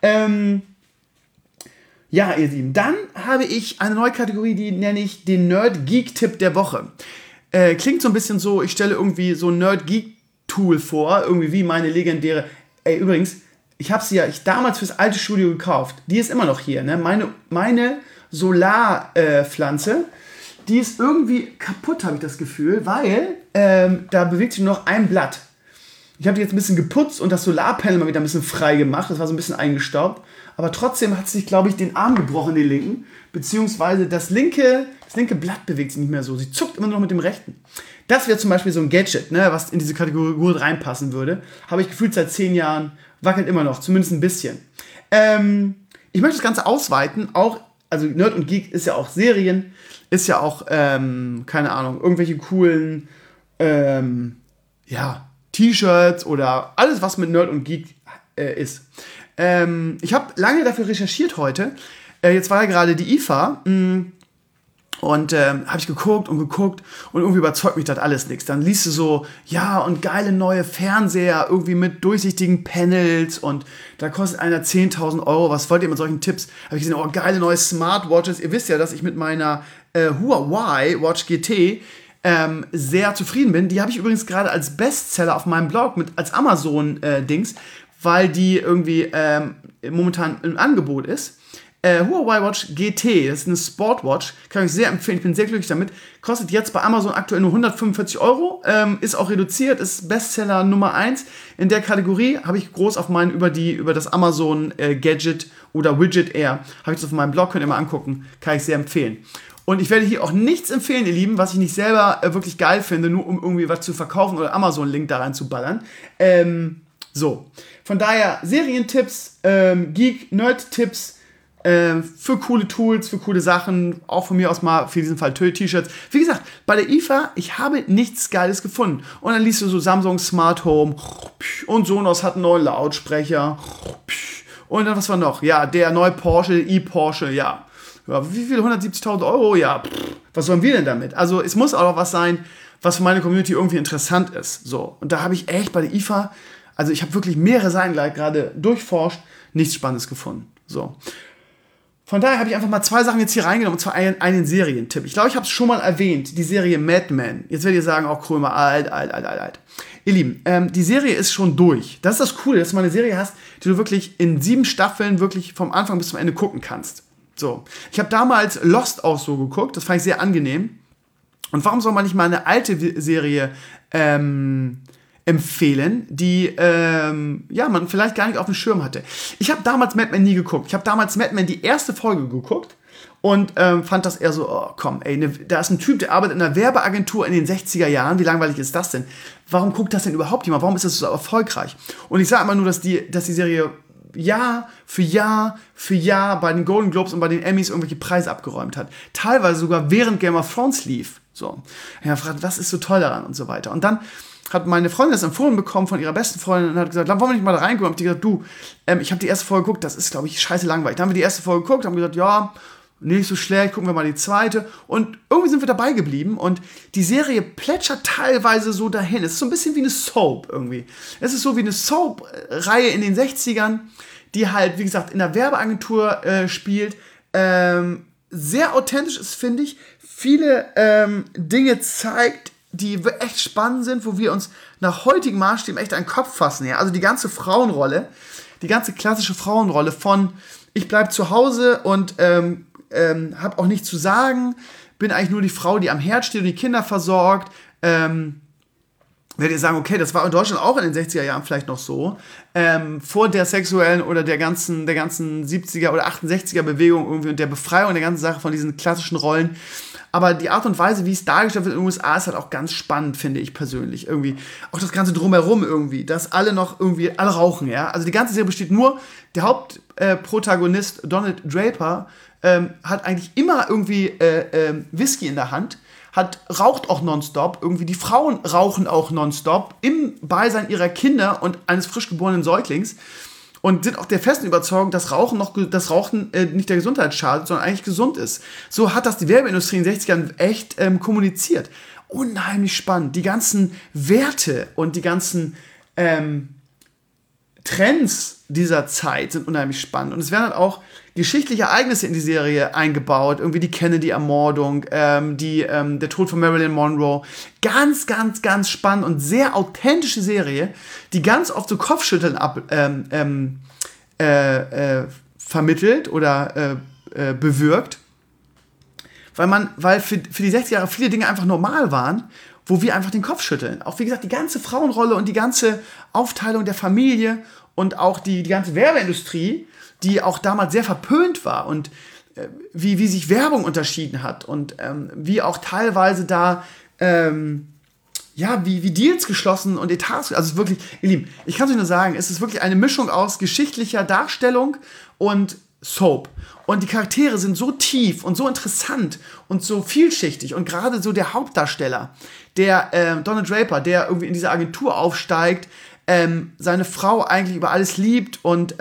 S2: Ja, ihr Lieben, dann habe ich eine neue Kategorie, die nenne ich den Nerd-Geek-Tipp der Woche. Klingt so ein bisschen so, ich stelle irgendwie so ein Nerd-Geek-Tool vor, irgendwie wie meine legendäre... Übrigens, ich habe sie ja damals fürs alte Studio gekauft. Die ist immer noch hier, ne? Meine Solarpflanze, die ist irgendwie kaputt, habe ich das Gefühl, weil da bewegt sich nur noch ein Blatt. Ich habe die jetzt ein bisschen geputzt und das Solarpanel mal wieder ein bisschen frei gemacht. Das war so ein bisschen eingestaubt. Aber trotzdem hat sich, glaube ich, den Arm gebrochen, den linken. Beziehungsweise das linke Blatt bewegt sich nicht mehr so. Sie zuckt immer noch mit dem rechten. Das wäre zum Beispiel so ein Gadget, ne, was in diese Kategorie gut reinpassen würde. Habe ich gefühlt seit 10 Jahren. Wackelt immer noch, zumindest ein bisschen. Ich möchte das Ganze ausweiten. Auch, also Nerd und Geek ist ja auch Serien. Ist ja auch, keine Ahnung, irgendwelche coolen, T-Shirts oder alles, was mit Nerd und Geek ist. Ich habe lange dafür recherchiert heute. Jetzt war ja gerade die IFA und habe ich geguckt und irgendwie überzeugt mich das alles nichts. Dann liest du so, ja, und geile neue Fernseher irgendwie mit durchsichtigen Panels und da kostet einer 10.000 Euro. Was wollt ihr mit solchen Tipps? Habe ich gesehen, oh, geile neue Smartwatches. Ihr wisst ja, dass ich mit meiner Huawei Watch GT sehr zufrieden bin. Die habe ich übrigens gerade als Bestseller auf meinem Blog als Amazon-Dings, weil die irgendwie momentan im Angebot ist. Huawei Watch GT, das ist eine Sportwatch, kann ich sehr empfehlen, ich bin sehr glücklich damit. Kostet jetzt bei Amazon aktuell nur 145 Euro, ist auch reduziert, ist Bestseller Nummer 1. In der Kategorie habe ich groß auf meinen, über das Amazon Gadget oder Widget Air, habe ich das auf meinem Blog, könnt ihr mal angucken, kann ich sehr empfehlen. Und ich werde hier auch nichts empfehlen, ihr Lieben, was ich nicht selber wirklich geil finde, nur um irgendwie was zu verkaufen oder Amazon-Link da rein zu ballern. So, von daher Serientipps, Geek-Nerd-Tipps für coole Tools, für coole Sachen, auch von mir aus mal für diesen Fall T-Shirts. Wie gesagt, bei der IFA, ich habe nichts Geiles gefunden. Und dann liest du so Samsung Smart Home und Sonos hat einen neuen Lautsprecher. Und dann was war noch? Ja, der neue Porsche, e-Porsche, ja. Wie viel? 170.000 Euro? Ja, was sollen wir denn damit? Also es muss auch was sein, was für meine Community irgendwie interessant ist. So, und da habe ich echt bei der IFA, also ich habe wirklich mehrere Seiten gleich gerade durchforscht, nichts Spannendes gefunden. So. Von daher habe ich einfach mal 2 Sachen jetzt hier reingenommen, und zwar einen Serientipp. Ich glaube, ich habe es schon mal erwähnt, die Serie Mad Men. Jetzt werdet ihr sagen, auch Krömer, alt. Ihr Lieben, die Serie ist schon durch. Das ist das Coole, dass du mal eine Serie hast, die du wirklich in 7 Staffeln wirklich vom Anfang bis zum Ende gucken kannst. So, ich habe damals Lost auch so geguckt, das fand ich sehr angenehm. Und warum soll man nicht mal eine alte Serie empfehlen, die man vielleicht gar nicht auf dem Schirm hatte. Ich habe damals Mad Men nie geguckt. Ich habe damals Mad Men die erste Folge geguckt und fand das eher so, oh komm, ey, da ist ein Typ, der arbeitet in einer Werbeagentur in den 60er Jahren. Wie langweilig ist das denn? Warum guckt das denn überhaupt jemand? Warum ist das so erfolgreich? Und ich sage immer nur, dass die Serie Jahr für Jahr bei den Golden Globes und bei den Emmys irgendwelche Preise abgeräumt hat. Teilweise sogar während Game of Thrones lief. So. Ja, fragt, was ist so toll daran und so weiter. Und dann hat meine Freundin das empfohlen bekommen von ihrer besten Freundin und hat gesagt, wollen wir nicht mal da reingucken? Und ich gesagt, ich habe die erste Folge geguckt, das ist, glaube ich, scheiße langweilig. Dann haben wir die erste Folge geguckt, haben gesagt, ja, nicht so schlecht, gucken wir mal die zweite. Und irgendwie sind wir dabei geblieben und die Serie plätschert teilweise so dahin. Es ist so ein bisschen wie eine Soap irgendwie. Es ist so wie eine Soap-Reihe in den 60ern, die halt, wie gesagt, in der Werbeagentur spielt. Sehr authentisch ist, finde ich. Viele Dinge zeigt, die echt spannend sind, wo wir uns nach heutigen Maßstäben echt an den Kopf fassen. Ja? Also die ganze Frauenrolle, die ganze klassische Frauenrolle von ich bleib zu Hause und habe auch nichts zu sagen, bin eigentlich nur die Frau, die am Herd steht und die Kinder versorgt. Werdet ihr sagen, okay, das war in Deutschland auch in den 60er Jahren vielleicht noch so, vor der sexuellen oder der ganzen 70er oder 68er Bewegung irgendwie und der Befreiung der ganzen Sache von diesen klassischen Rollen. Aber die Art und Weise, wie es dargestellt wird in den USA, ist halt auch ganz spannend, finde ich persönlich. Irgendwie auch das Ganze drumherum irgendwie, dass alle rauchen, ja. Also die ganze Serie besteht nur, der Hauptprotagonist Donald Draper hat eigentlich immer irgendwie Whisky in der Hand, raucht auch nonstop, irgendwie die Frauen rauchen auch nonstop im Beisein ihrer Kinder und eines frisch geborenen Säuglings und sind auch der festen Überzeugung, dass Rauchen nicht der Gesundheit schadet, sondern eigentlich gesund ist. So hat das die Werbeindustrie in den 60ern echt kommuniziert. Unheimlich spannend. Die ganzen Werte und die ganzen Trends dieser Zeit sind unheimlich spannend. Und es werden halt auch geschichtliche Ereignisse in die Serie eingebaut, irgendwie die Kennedy-Ermordung, der Tod von Marilyn Monroe. Ganz, ganz, ganz spannend und sehr authentische Serie, die ganz oft so Kopfschütteln vermittelt oder bewirkt, weil für die 60er Jahre viele Dinge einfach normal waren, wo wir einfach den Kopf schütteln. Auch wie gesagt, die ganze Frauenrolle und die ganze Aufteilung der Familie und auch die ganze Werbeindustrie, die auch damals sehr verpönt war und wie sich Werbung unterschieden hat und wie auch teilweise da wie Deals geschlossen und Etats, also wirklich, ihr Lieben, ich kann es euch nur sagen, es ist wirklich eine Mischung aus geschichtlicher Darstellung und Soap. Und die Charaktere sind so tief und so interessant und so vielschichtig und gerade so der Hauptdarsteller, der Donald Draper, der irgendwie in dieser Agentur aufsteigt, seine Frau eigentlich über alles liebt und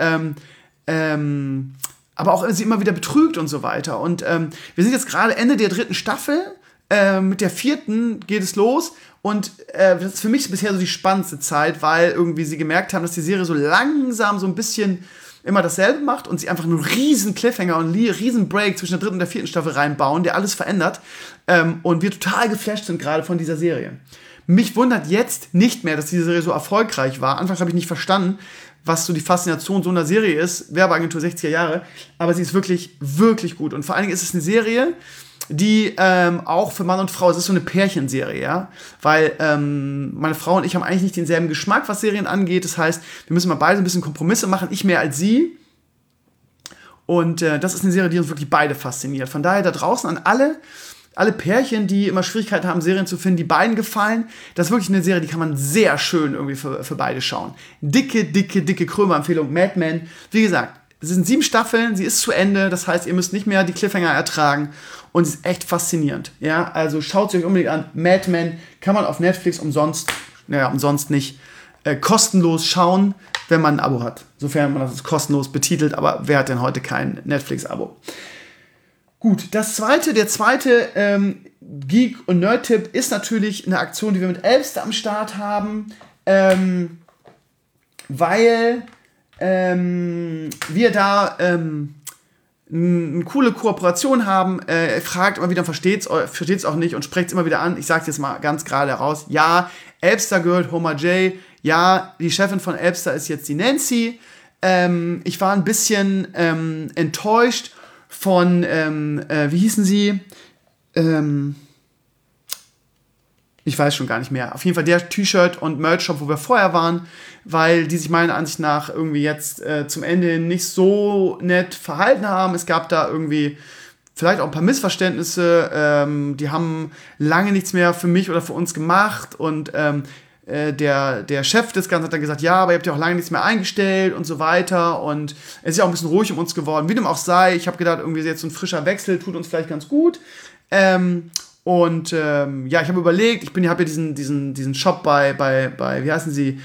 S2: aber auch sie immer wieder betrügt und so weiter. Und wir sind jetzt gerade Ende der 3. Staffel, mit der 4. geht es los und das ist für mich bisher so die spannendste Zeit, weil irgendwie sie gemerkt haben, dass die Serie so langsam so ein bisschen immer dasselbe macht und sie einfach einen riesen Cliffhanger und einen riesen Break zwischen der 3. und der 4. Staffel reinbauen, der alles verändert und wir total geflasht sind gerade von dieser Serie. Mich wundert jetzt nicht mehr, dass diese Serie so erfolgreich war. Anfangs habe ich nicht verstanden, was so die Faszination so einer Serie ist, Werbeagentur 60er Jahre, aber sie ist wirklich, wirklich gut und vor allen Dingen ist es eine Serie, die auch für Mann und Frau, es ist so eine Pärchenserie, ja, weil meine Frau und ich haben eigentlich nicht denselben Geschmack, was Serien angeht, das heißt, wir müssen mal beide ein bisschen Kompromisse machen, ich mehr als sie und das ist eine Serie, die uns wirklich beide fasziniert, von daher da draußen an alle Pärchen, die immer Schwierigkeiten haben, Serien zu finden, die beiden gefallen, das ist wirklich eine Serie, die kann man sehr schön irgendwie für beide schauen. Dicke Krömer-Empfehlung, Mad Men, wie gesagt, es sind 7 Staffeln, sie ist zu Ende, das heißt, ihr müsst nicht mehr die Cliffhanger ertragen und sie ist echt faszinierend. Ja, also schaut sie euch unbedingt an. Mad Men kann man auf Netflix umsonst nicht, kostenlos schauen, wenn man ein Abo hat. Sofern man das kostenlos betitelt, aber wer hat denn heute kein Netflix-Abo? Gut, der zweite Geek- und Nerd-Tipp ist natürlich eine Aktion, die wir mit Elster am Start haben, weil wir da eine coole Kooperation haben. Er fragt immer wieder, versteht's auch nicht und spricht es immer wieder an. Ich sage jetzt mal ganz gerade heraus. Ja, Elbster gehört Homer J. Ja, die Chefin von Elbster ist jetzt die Nancy. Ich war ein bisschen enttäuscht von, wie hießen sie? Ich weiß schon gar nicht mehr. Auf jeden Fall der T-Shirt- und Merch-Shop, wo wir vorher waren, weil die sich meiner Ansicht nach irgendwie jetzt zum Ende nicht so nett verhalten haben. Es gab da irgendwie vielleicht auch ein paar Missverständnisse. Die haben lange nichts mehr für mich oder für uns gemacht und der Chef des Ganzen hat dann gesagt, ja, aber ihr habt ja auch lange nichts mehr eingestellt und so weiter und es ist ja auch ein bisschen ruhig um uns geworden. Wie dem auch sei, ich habe gedacht, irgendwie jetzt so ein frischer Wechsel tut uns vielleicht ganz gut. Ich habe überlegt, ich habe ja diesen Shop bei wie heißen sie,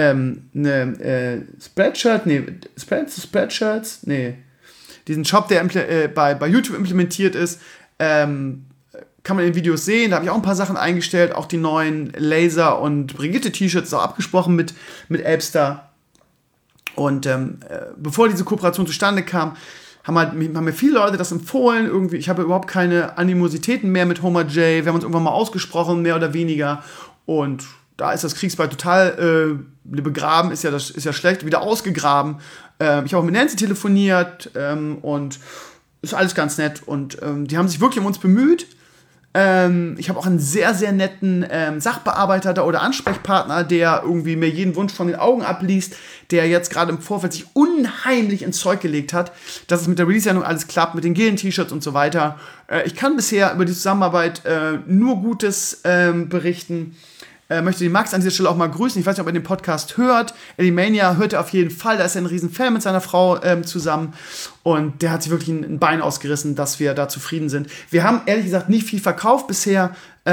S2: Spreadshirts? Nee. Diesen Shop, der bei YouTube implementiert ist, kann man in den Videos sehen, da habe ich auch ein paar Sachen eingestellt, auch die neuen Laser- und Brigitte-T-Shirts, auch abgesprochen mit Elbster. Und bevor diese Kooperation zustande kam, haben mir viele Leute das empfohlen. Irgendwie, ich habe überhaupt keine Animositäten mehr mit Homer J. Wir haben uns irgendwann mal ausgesprochen, mehr oder weniger. Und da ist das Kriegsbeil total begraben, ist ja schlecht, wieder ausgegraben. Ich habe auch mit Nancy telefoniert und ist alles ganz nett. Und die haben sich wirklich um uns bemüht. Ich habe auch einen sehr, sehr netten Sachbearbeiter da oder Ansprechpartner, der irgendwie mir jeden Wunsch von den Augen abliest, der jetzt gerade im Vorfeld sich unheimlich ins Zeug gelegt hat, dass es mit der Release-Sendung alles klappt, mit den Gillen-T-Shirts und so weiter. Ich kann bisher über die Zusammenarbeit nur Gutes berichten. Möchte den Max an dieser Stelle auch mal grüßen. Ich weiß nicht, ob er den Podcast hört. Elimania hört er auf jeden Fall. Da ist er ein Riesenfan mit seiner Frau zusammen. Und der hat sich wirklich ein Bein ausgerissen, dass wir da zufrieden sind. Wir haben ehrlich gesagt nicht viel verkauft bisher.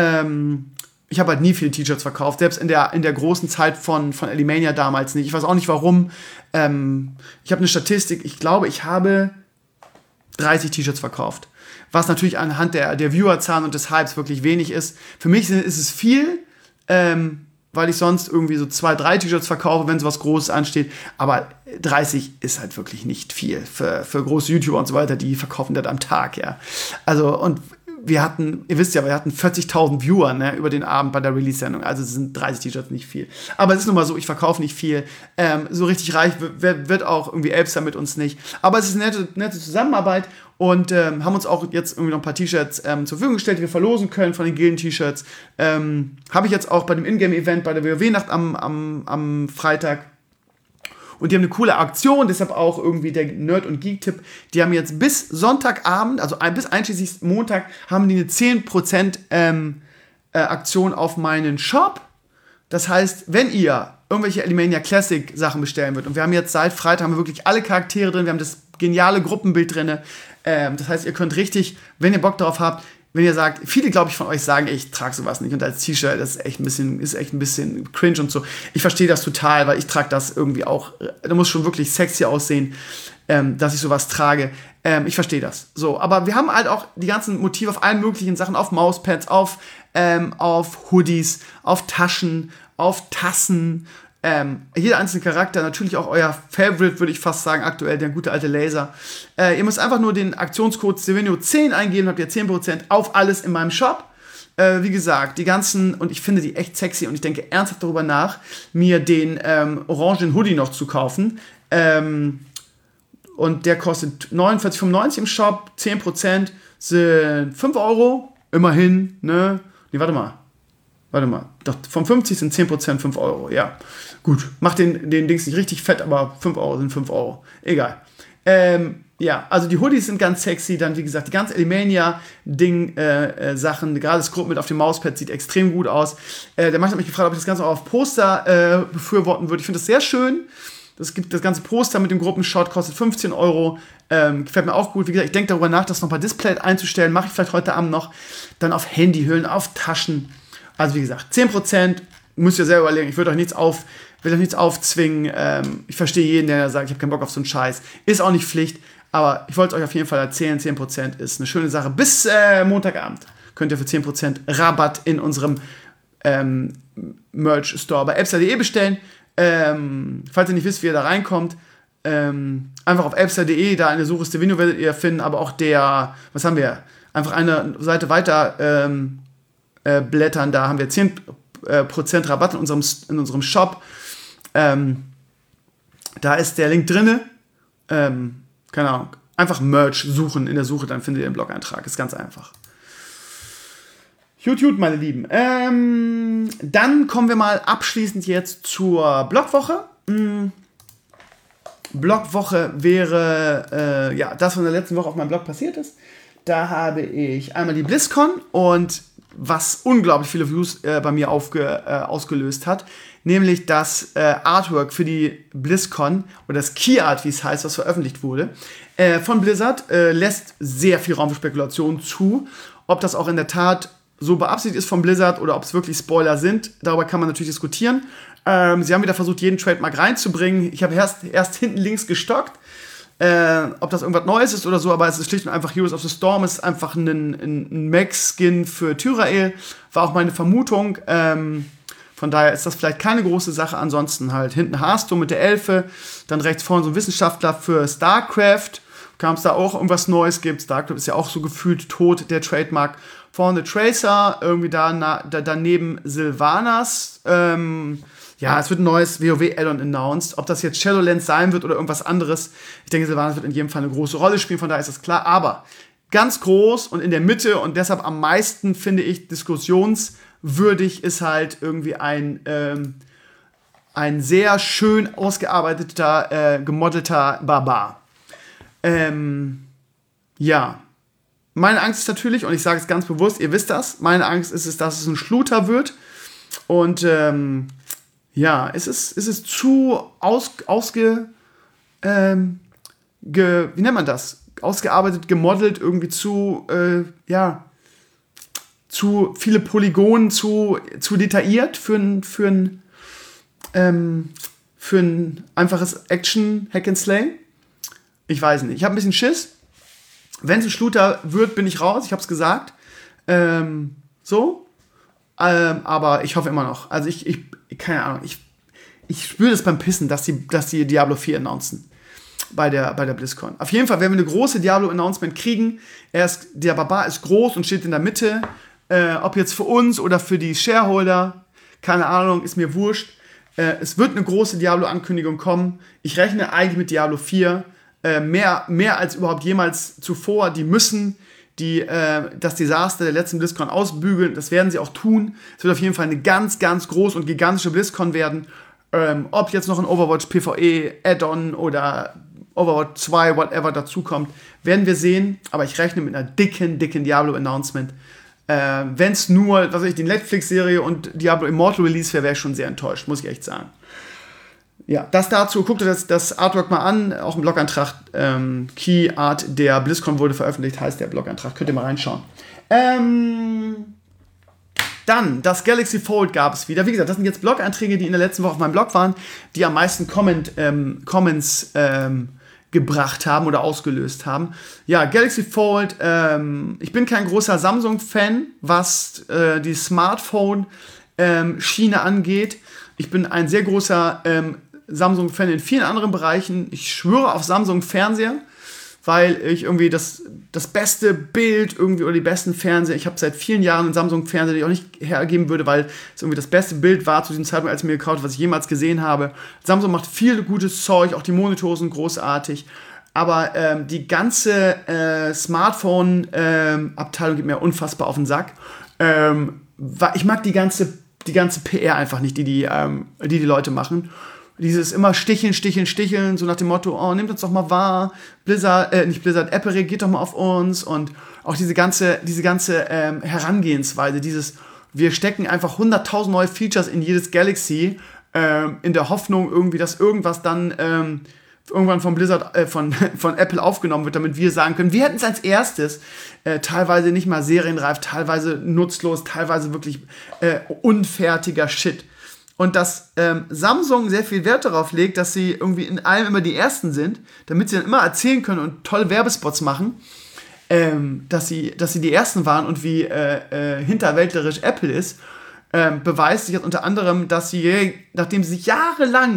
S2: Ich habe halt nie viele T-Shirts verkauft. Selbst in der großen Zeit von Elimania damals nicht. Ich weiß auch nicht warum. Ich habe eine Statistik. Ich glaube, ich habe 30 T-Shirts verkauft. Was natürlich anhand der Viewerzahlen und des Hypes wirklich wenig ist. Für mich ist es viel. Weil ich sonst irgendwie so 2, 3 T-Shirts verkaufe, wenn so was Großes ansteht. Aber 30 ist halt wirklich nicht viel für große YouTuber und so weiter, die verkaufen das am Tag, ja. Also, und wir hatten 40.000 Viewer, ne, über den Abend bei der Release-Sendung. Also sind 30 T-Shirts nicht viel. Aber es ist nun mal so, ich verkaufe nicht viel. So richtig reich wird auch irgendwie Elbster mit uns nicht. Aber es ist eine nette Zusammenarbeit und haben uns auch jetzt irgendwie noch ein paar T-Shirts zur Verfügung gestellt, die wir verlosen können von den Gillen-T-Shirts. Habe ich jetzt auch bei dem Ingame-Event bei der WoW-Nacht am Freitag. Und die haben eine coole Aktion, deshalb auch irgendwie der Nerd- und Geek-Tipp. Die haben jetzt bis Sonntagabend, also bis einschließlich Montag, haben die eine 10% Aktion auf meinen Shop. Das heißt, wenn ihr irgendwelche Elimania Classic Sachen bestellen würdet, und wir haben jetzt seit Freitag haben wir wirklich alle Charaktere drin, wir haben das geniale Gruppenbild drin. Das heißt, ihr könnt richtig, wenn ihr Bock darauf habt, wenn ihr sagt, viele, glaube ich, von euch sagen, ich trage sowas nicht und als T-Shirt das ist echt ein bisschen cringe und so. Ich verstehe das total, weil ich trage das irgendwie auch, da muss schon wirklich sexy aussehen, dass ich sowas trage. Ich verstehe das. So, aber wir haben halt auch die ganzen Motive auf allen möglichen Sachen, auf Mauspads, auf Hoodies, auf Taschen, auf Tassen. Jeder einzelne Charakter, natürlich auch euer Favorite, würde ich fast sagen, aktuell, der gute alte Laser. Ihr müsst einfach nur den Aktionscode Stevenio10 eingeben, habt ihr 10% auf alles in meinem Shop. Wie gesagt, die ganzen, und ich finde die echt sexy und ich denke ernsthaft darüber nach, mir den orangen Hoodie noch zu kaufen. Und der kostet 49,95 im Shop, 10% sind 5 €, immerhin, ne? Nee, warte mal, doch, von 50 sind 10% 5 €, ja. Gut, macht den Dings nicht richtig fett, aber 5 € sind 5 €. Egal. Ja, also die Hoodies sind ganz sexy, dann wie gesagt, die ganze Elimania-Sachen, gerade das Gruppen mit auf dem Mauspad sieht extrem gut aus. Der Mann hat mich gefragt, ob ich das Ganze auch auf Poster befürworten würde. Ich finde das sehr schön. Das ganze Poster mit dem Gruppenshot kostet 15 €. Gefällt mir auch gut. Wie gesagt, ich denke darüber nach, das noch bei Display einzustellen. Mache ich vielleicht heute Abend noch. Dann auf Handyhüllen, auf Taschen. Also wie gesagt, 10%, müsst ihr selber überlegen. Ich will euch nichts aufzwingen. Ich verstehe jeden, der sagt, ich habe keinen Bock auf so einen Scheiß. Ist auch nicht Pflicht, aber ich wollte es euch auf jeden Fall erzählen. 10% ist eine schöne Sache. Bis Montagabend könnt ihr für 10% Rabatt in unserem Merch-Store bei Elbster.de bestellen. Falls ihr nicht wisst, wie ihr da reinkommt, einfach auf appstar.de, da in der Suche Stevino werdet ihr finden, aber auch was haben wir? Einfach eine Seite weiter blättern, da haben wir 10% Rabatt in unserem Shop. Da ist der Link drinne. Keine Ahnung. Einfach Merch suchen in der Suche, dann findet ihr den Blog-Eintrag. Ist ganz einfach. Gut, meine Lieben. Dann kommen wir mal abschließend jetzt zur Blogwoche. Blogwoche wäre das, was in der letzten Woche auf meinem Blog passiert ist. Da habe ich einmal die BlizzCon und was unglaublich viele Views bei mir ausgelöst hat, nämlich das Artwork für die BlizzCon oder das Key Art, wie es heißt, was veröffentlicht wurde, von Blizzard, lässt sehr viel Raum für Spekulation zu. Ob das auch in der Tat so beabsichtigt ist von Blizzard oder ob es wirklich Spoiler sind, darüber kann man natürlich diskutieren. Sie haben wieder versucht, jeden Trademark reinzubringen. Ich habe erst hinten links gestockt, ob das irgendwas Neues ist oder so, aber es ist schlicht und einfach Heroes of the Storm. Es ist einfach ein Mech-Skin für Tyrael, war auch meine Vermutung. Von daher ist das vielleicht keine große Sache. Ansonsten halt hinten Hearthstone mit der Elfe, dann rechts vorne so ein Wissenschaftler für StarCraft. Kam es da auch irgendwas Neues gibt. StarCraft ist ja auch so gefühlt tot, der Trademark. Vorne Tracer, irgendwie daneben Sylvanas. Es wird ein neues WoW-Add-on announced. Ob das jetzt Shadowlands sein wird oder irgendwas anderes. Ich denke, Sylvanas wird in jedem Fall eine große Rolle spielen, von daher ist das klar. Aber ganz groß und in der Mitte und deshalb am meisten, finde ich, diskussionswürdig ist halt irgendwie ein sehr schön ausgearbeiteter, gemodelter Barbar. Meine Angst ist natürlich, und ich sage es ganz bewusst, ihr wisst das, meine Angst ist es, dass es ein Schluter wird. Und es ist zu wie nennt man das? Ausgearbeitet, gemodelt, irgendwie zu viele Polygonen, zu detailliert für ein einfaches Action-Hack-and-Slay. Ich weiß nicht. Ich habe ein bisschen Schiss. Wenn es ein Shooter wird, bin ich raus. Ich habe es gesagt. Aber ich hoffe immer noch. Also ich keine Ahnung. Ich spüre das beim Pissen, dass die Diablo 4 announcen. Bei der BlizzCon. Auf jeden Fall werden wir eine große Diablo-Announcement kriegen. Der Barbar ist groß und steht in der Mitte. Ob jetzt für uns oder für die Shareholder, keine Ahnung, ist mir wurscht. Es wird eine große Diablo-Ankündigung kommen. Ich rechne eigentlich mit Diablo 4. Mehr als überhaupt jemals zuvor. Die müssen das Desaster der letzten BlizzCon ausbügeln. Das werden sie auch tun. Es wird auf jeden Fall eine ganz, ganz große und gigantische BlizzCon werden. Ob jetzt noch ein Overwatch PvE Add-on oder Overwatch 2, whatever dazukommt, werden wir sehen. Aber ich rechne mit einer dicken Diablo-Announcement. Wenn es nur, die Netflix-Serie und Diablo Immortal Release wäre ich schon sehr enttäuscht, muss ich echt sagen. Ja, das dazu. Guckt euch das Artwork mal an. Auch im Blog-Eintrag. Key Art der BlizzCon wurde veröffentlicht, heißt der Blog-Eintrag. Könnt ihr mal reinschauen. Dann, das Galaxy Fold gab es wieder. Wie gesagt, das sind jetzt Blog-Einträge, die in der letzten Woche auf meinem Blog waren, die am meisten Comments gebracht haben oder ausgelöst haben. Ja, Galaxy Fold. Ich bin kein großer Samsung-Fan, was die Smartphone-Schiene angeht. Ich bin ein sehr großer Samsung-Fan in vielen anderen Bereichen. Ich schwöre auf Samsung-Fernseher, weil ich irgendwie das beste Bild irgendwie oder die besten Fernseher, ich habe seit vielen Jahren einen Samsung-Fernseher, den ich auch nicht hergeben würde, weil es irgendwie das beste Bild war zu diesem Zeitpunkt, als ich mir gekauft habe, was ich jemals gesehen habe. Samsung macht viel gutes Zeug, auch die Monitore sind großartig, aber die ganze Smartphone-Abteilung geht mir unfassbar auf den Sack. Ich mag die ganze PR einfach nicht, die Leute machen. Dieses immer sticheln, so nach dem Motto, oh, nehmt uns doch mal wahr, Apple reagiert doch mal auf uns und auch diese ganze Herangehensweise, wir stecken einfach 100.000 neue Features in jedes Galaxy, in der Hoffnung irgendwie, dass irgendwas dann irgendwann von von Apple aufgenommen wird, damit wir sagen können, wir hätten es als erstes, teilweise nicht mal serienreif, teilweise nutzlos, teilweise wirklich unfertiger Shit. Und dass Samsung sehr viel Wert darauf legt, dass sie irgendwie in allem immer die Ersten sind, damit sie dann immer erzählen können und tolle Werbespots machen, dass sie die Ersten waren und wie hinterwäldlerisch Apple ist, beweist sich jetzt unter anderem, dass sie, nachdem sie sich jahrelang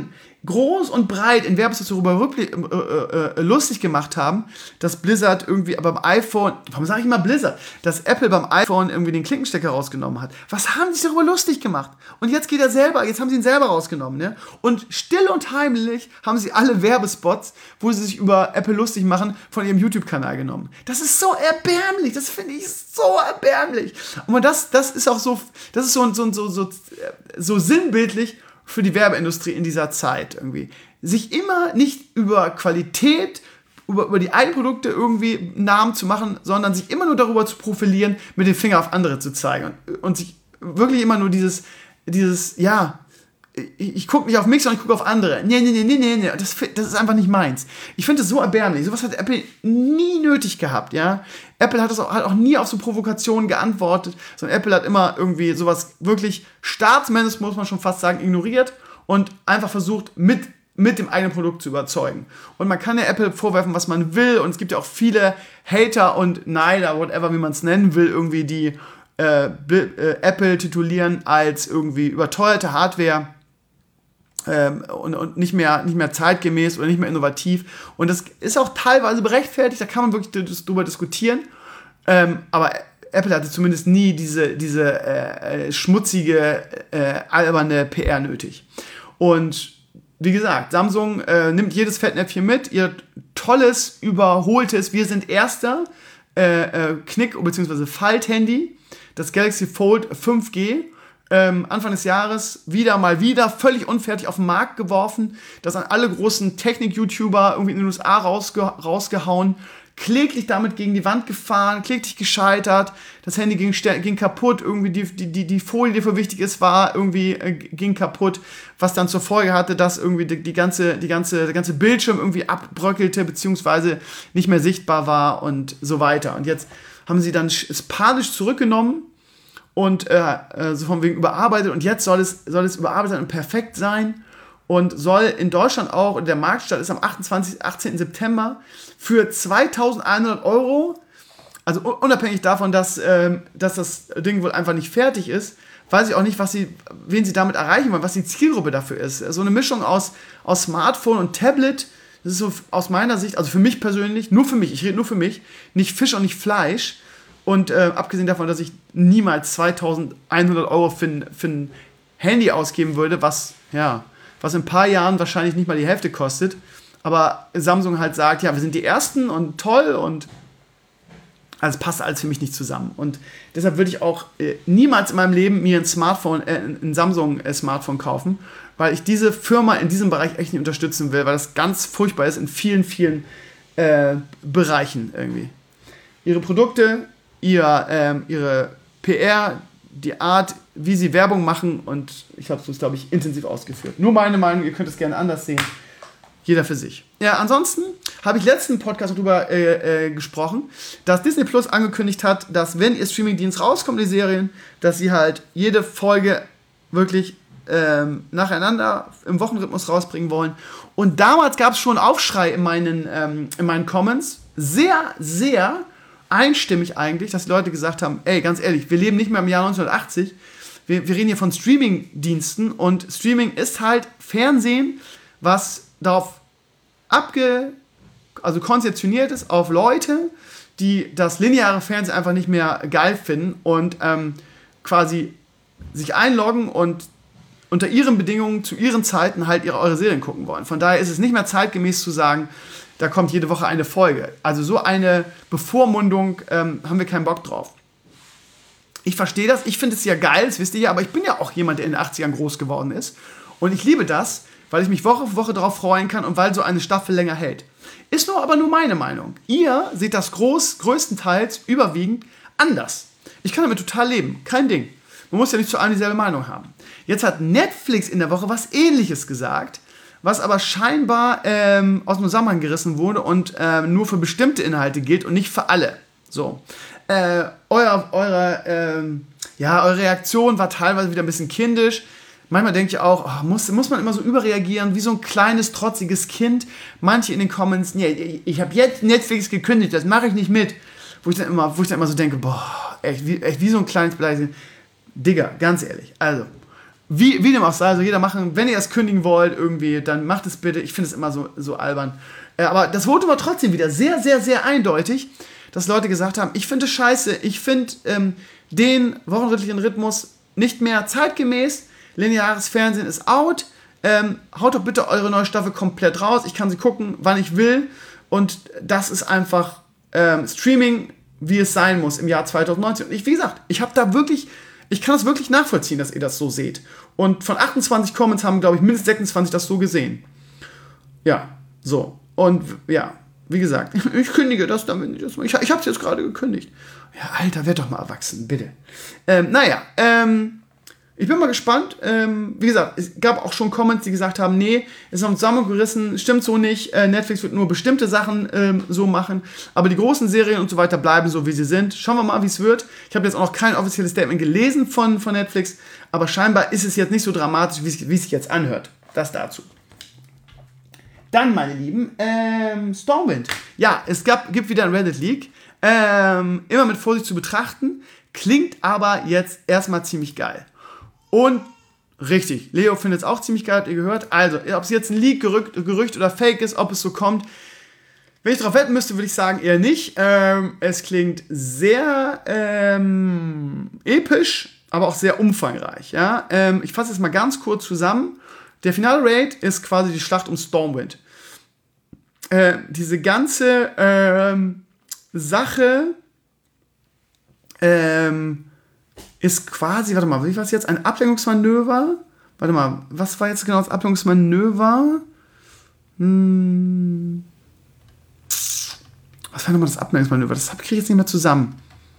S2: groß und breit in Werbespots darüber wirklich lustig gemacht haben, dass Blizzard irgendwie beim iPhone, warum sage ich immer Blizzard, dass Apple beim iPhone irgendwie den Klinkenstecker rausgenommen hat. Was haben die sich darüber lustig gemacht? Und jetzt haben sie ihn selber rausgenommen, ne? Und still und heimlich haben sie alle Werbespots, wo sie sich über Apple lustig machen, von ihrem YouTube-Kanal genommen. Das ist so erbärmlich, das finde ich so erbärmlich. Und das ist auch so, das ist so sinnbildlich für die Werbeindustrie in dieser Zeit irgendwie. Sich immer nicht über Qualität, über die eigenen Produkte irgendwie Namen zu machen, sondern sich immer nur darüber zu profilieren, mit dem Finger auf andere zu zeigen. Und sich wirklich immer nur dieses ich gucke nicht auf mich, sondern ich gucke auf andere. Nee. Das ist einfach nicht meins. Ich finde das so erbärmlich. Sowas hat Apple nie nötig gehabt, ja. Apple hat auch nie auf so Provokationen geantwortet, sondern Apple hat immer irgendwie sowas wirklich staatsmännisch, muss man schon fast sagen, ignoriert und einfach versucht, mit dem eigenen Produkt zu überzeugen. Und man kann ja Apple vorwerfen, was man will, und es gibt ja auch viele Hater und Neider, whatever, wie man es nennen will, irgendwie, die Apple titulieren als irgendwie überteuerte Hardware, und nicht mehr zeitgemäß oder nicht mehr innovativ. Und das ist auch teilweise berechtfertigt, da kann man wirklich drüber diskutieren. Aber Apple hatte zumindest nie diese schmutzige, alberne PR nötig. Und wie gesagt, Samsung nimmt jedes Fettnäpfchen mit, ihr tolles, überholtes, wir sind Erster, Knick- bzw. Falthandy, das Galaxy Fold 5G, Anfang des Jahres wieder völlig unfertig auf den Markt geworfen, das an alle großen Technik-YouTuber irgendwie in den USA rausgehauen, kläglich damit gegen die Wand gefahren, kläglich gescheitert, das Handy ging kaputt, irgendwie die Folie, die für wichtig ist, ging kaputt, was dann zur Folge hatte, dass irgendwie der ganze Bildschirm irgendwie abbröckelte, beziehungsweise nicht mehr sichtbar war und so weiter. Und jetzt haben sie dann es panisch zurückgenommen und so von wegen überarbeitet, und jetzt soll es überarbeitet und perfekt sein und soll in Deutschland auch, und der Marktstart ist am 18. September, für 2.100 €, also unabhängig davon, dass das Ding wohl einfach nicht fertig ist, weiß ich auch nicht, wen sie damit erreichen wollen, was die Zielgruppe dafür ist. So eine Mischung aus Smartphone und Tablet, das ist so aus meiner Sicht, also für mich persönlich, ich rede nur für mich, nicht Fisch und nicht Fleisch. Und abgesehen davon, dass ich niemals 2.100 € für ein Handy ausgeben würde, was in ein paar Jahren wahrscheinlich nicht mal die Hälfte kostet. Aber Samsung halt sagt, ja, wir sind die Ersten und toll, und also passt alles für mich nicht zusammen. Und deshalb würde ich auch niemals in meinem Leben mir ein Samsung-Smartphone kaufen, weil ich diese Firma in diesem Bereich echt nicht unterstützen will, weil das ganz furchtbar ist in vielen, vielen Bereichen irgendwie. Ihre Produkte, ihre PR, die Art, wie sie Werbung machen, und ich habe es, glaube ich, intensiv ausgeführt. Nur meine Meinung, ihr könnt es gerne anders sehen. Jeder für sich. Ja, ansonsten habe ich letzten Podcast darüber gesprochen, dass Disney Plus angekündigt hat, dass, wenn ihr Streamingdienst rauskommt, die Serien, dass sie halt jede Folge wirklich nacheinander im Wochenrhythmus rausbringen wollen. Und damals gab es schon Aufschrei in meinen Comments, sehr, sehr einstimmig eigentlich, dass die Leute gesagt haben, ey, ganz ehrlich, wir leben nicht mehr im Jahr 1980, wir reden hier von Streaming-Diensten, und Streaming ist halt Fernsehen, was darauf konzeptioniert ist auf Leute, die das lineare Fernsehen einfach nicht mehr geil finden und quasi sich einloggen und unter ihren Bedingungen zu ihren Zeiten halt eure Serien gucken wollen. Von daher ist es nicht mehr zeitgemäß zu sagen, da kommt jede Woche eine Folge. Also so eine Bevormundung haben wir keinen Bock drauf. Ich verstehe das, ich finde es ja geil, das wisst ihr ja, aber ich bin ja auch jemand, der in den 80ern groß geworden ist. Und ich liebe das, weil ich mich Woche für Woche darauf freuen kann und weil so eine Staffel länger hält. Ist aber nur meine Meinung. Ihr seht das größtenteils überwiegend anders. Ich kann damit total leben, kein Ding. Man muss ja nicht zu allem dieselbe Meinung haben. Jetzt hat Netflix in der Woche was Ähnliches gesagt, was aber scheinbar aus dem Zusammenhang gerissen wurde und nur für bestimmte Inhalte gilt und nicht für alle. So. Eure Reaktion war teilweise wieder ein bisschen kindisch. Manchmal denke ich auch, muss man immer so überreagieren, wie so ein kleines, trotziges Kind. Manche in den Comments, nee, ich habe jetzt Netflix gekündigt, das mache ich nicht mit. Wo ich dann immer so denke, boah, echt wie so ein kleines Beleidigung. Digga, ganz ehrlich, also, wie dem auch sei, also jeder machen, wenn ihr es kündigen wollt irgendwie, dann macht es bitte. Ich finde es immer so albern. Aber das Votum war trotzdem wieder sehr, sehr, sehr eindeutig, dass Leute gesagt haben, ich finde es scheiße, ich finde den wochenrhythmischen Rhythmus nicht mehr zeitgemäß, lineares Fernsehen ist out, haut doch bitte eure neue Staffel komplett raus, ich kann sie gucken, wann ich will und das ist einfach Streaming, wie es sein muss im Jahr 2019. Und wie gesagt, ich kann das wirklich nachvollziehen, dass ihr das so seht. Und von 28 Comments haben, glaube ich, mindestens 26 das so gesehen. Ja, so. Und ja, wie gesagt, ich kündige das damit. Ich habe es jetzt gerade gekündigt. Ja, Alter, werd doch mal erwachsen, bitte. Ich bin mal gespannt. Wie gesagt, es gab auch schon Comments, die gesagt haben, nee, ist noch zusammengerissen, stimmt so nicht. Netflix wird nur bestimmte Sachen so machen. Aber die großen Serien und so weiter bleiben so, wie sie sind. Schauen wir mal, wie es wird. Ich habe jetzt auch noch kein offizielles Statement gelesen von Netflix. Aber scheinbar ist es jetzt nicht so dramatisch, wie es sich jetzt anhört. Das dazu. Dann, meine Lieben, Stormwind. Ja, es gibt wieder ein Reddit-Leak. Immer mit Vorsicht zu betrachten. Klingt aber jetzt erstmal ziemlich geil. Und richtig, Leo findet es auch ziemlich geil, habt ihr gehört. Also, ob es jetzt ein Leak, Gerücht oder Fake ist, ob es so kommt. Wenn ich darauf wetten müsste, würde ich sagen, eher nicht. Es klingt sehr episch, aber auch sehr umfangreich. Ja? Ich fasse es mal ganz kurz zusammen. Der finale Raid ist quasi die Schlacht um Stormwind. Diese ganze Sache ist quasi, warte mal, wie war es jetzt? Ein Ablenkungsmanöver? Warte mal, was war jetzt genau das Ablenkungsmanöver? Was war nochmal das Ablenkungsmanöver? Das kriege ich jetzt nicht mehr zusammen.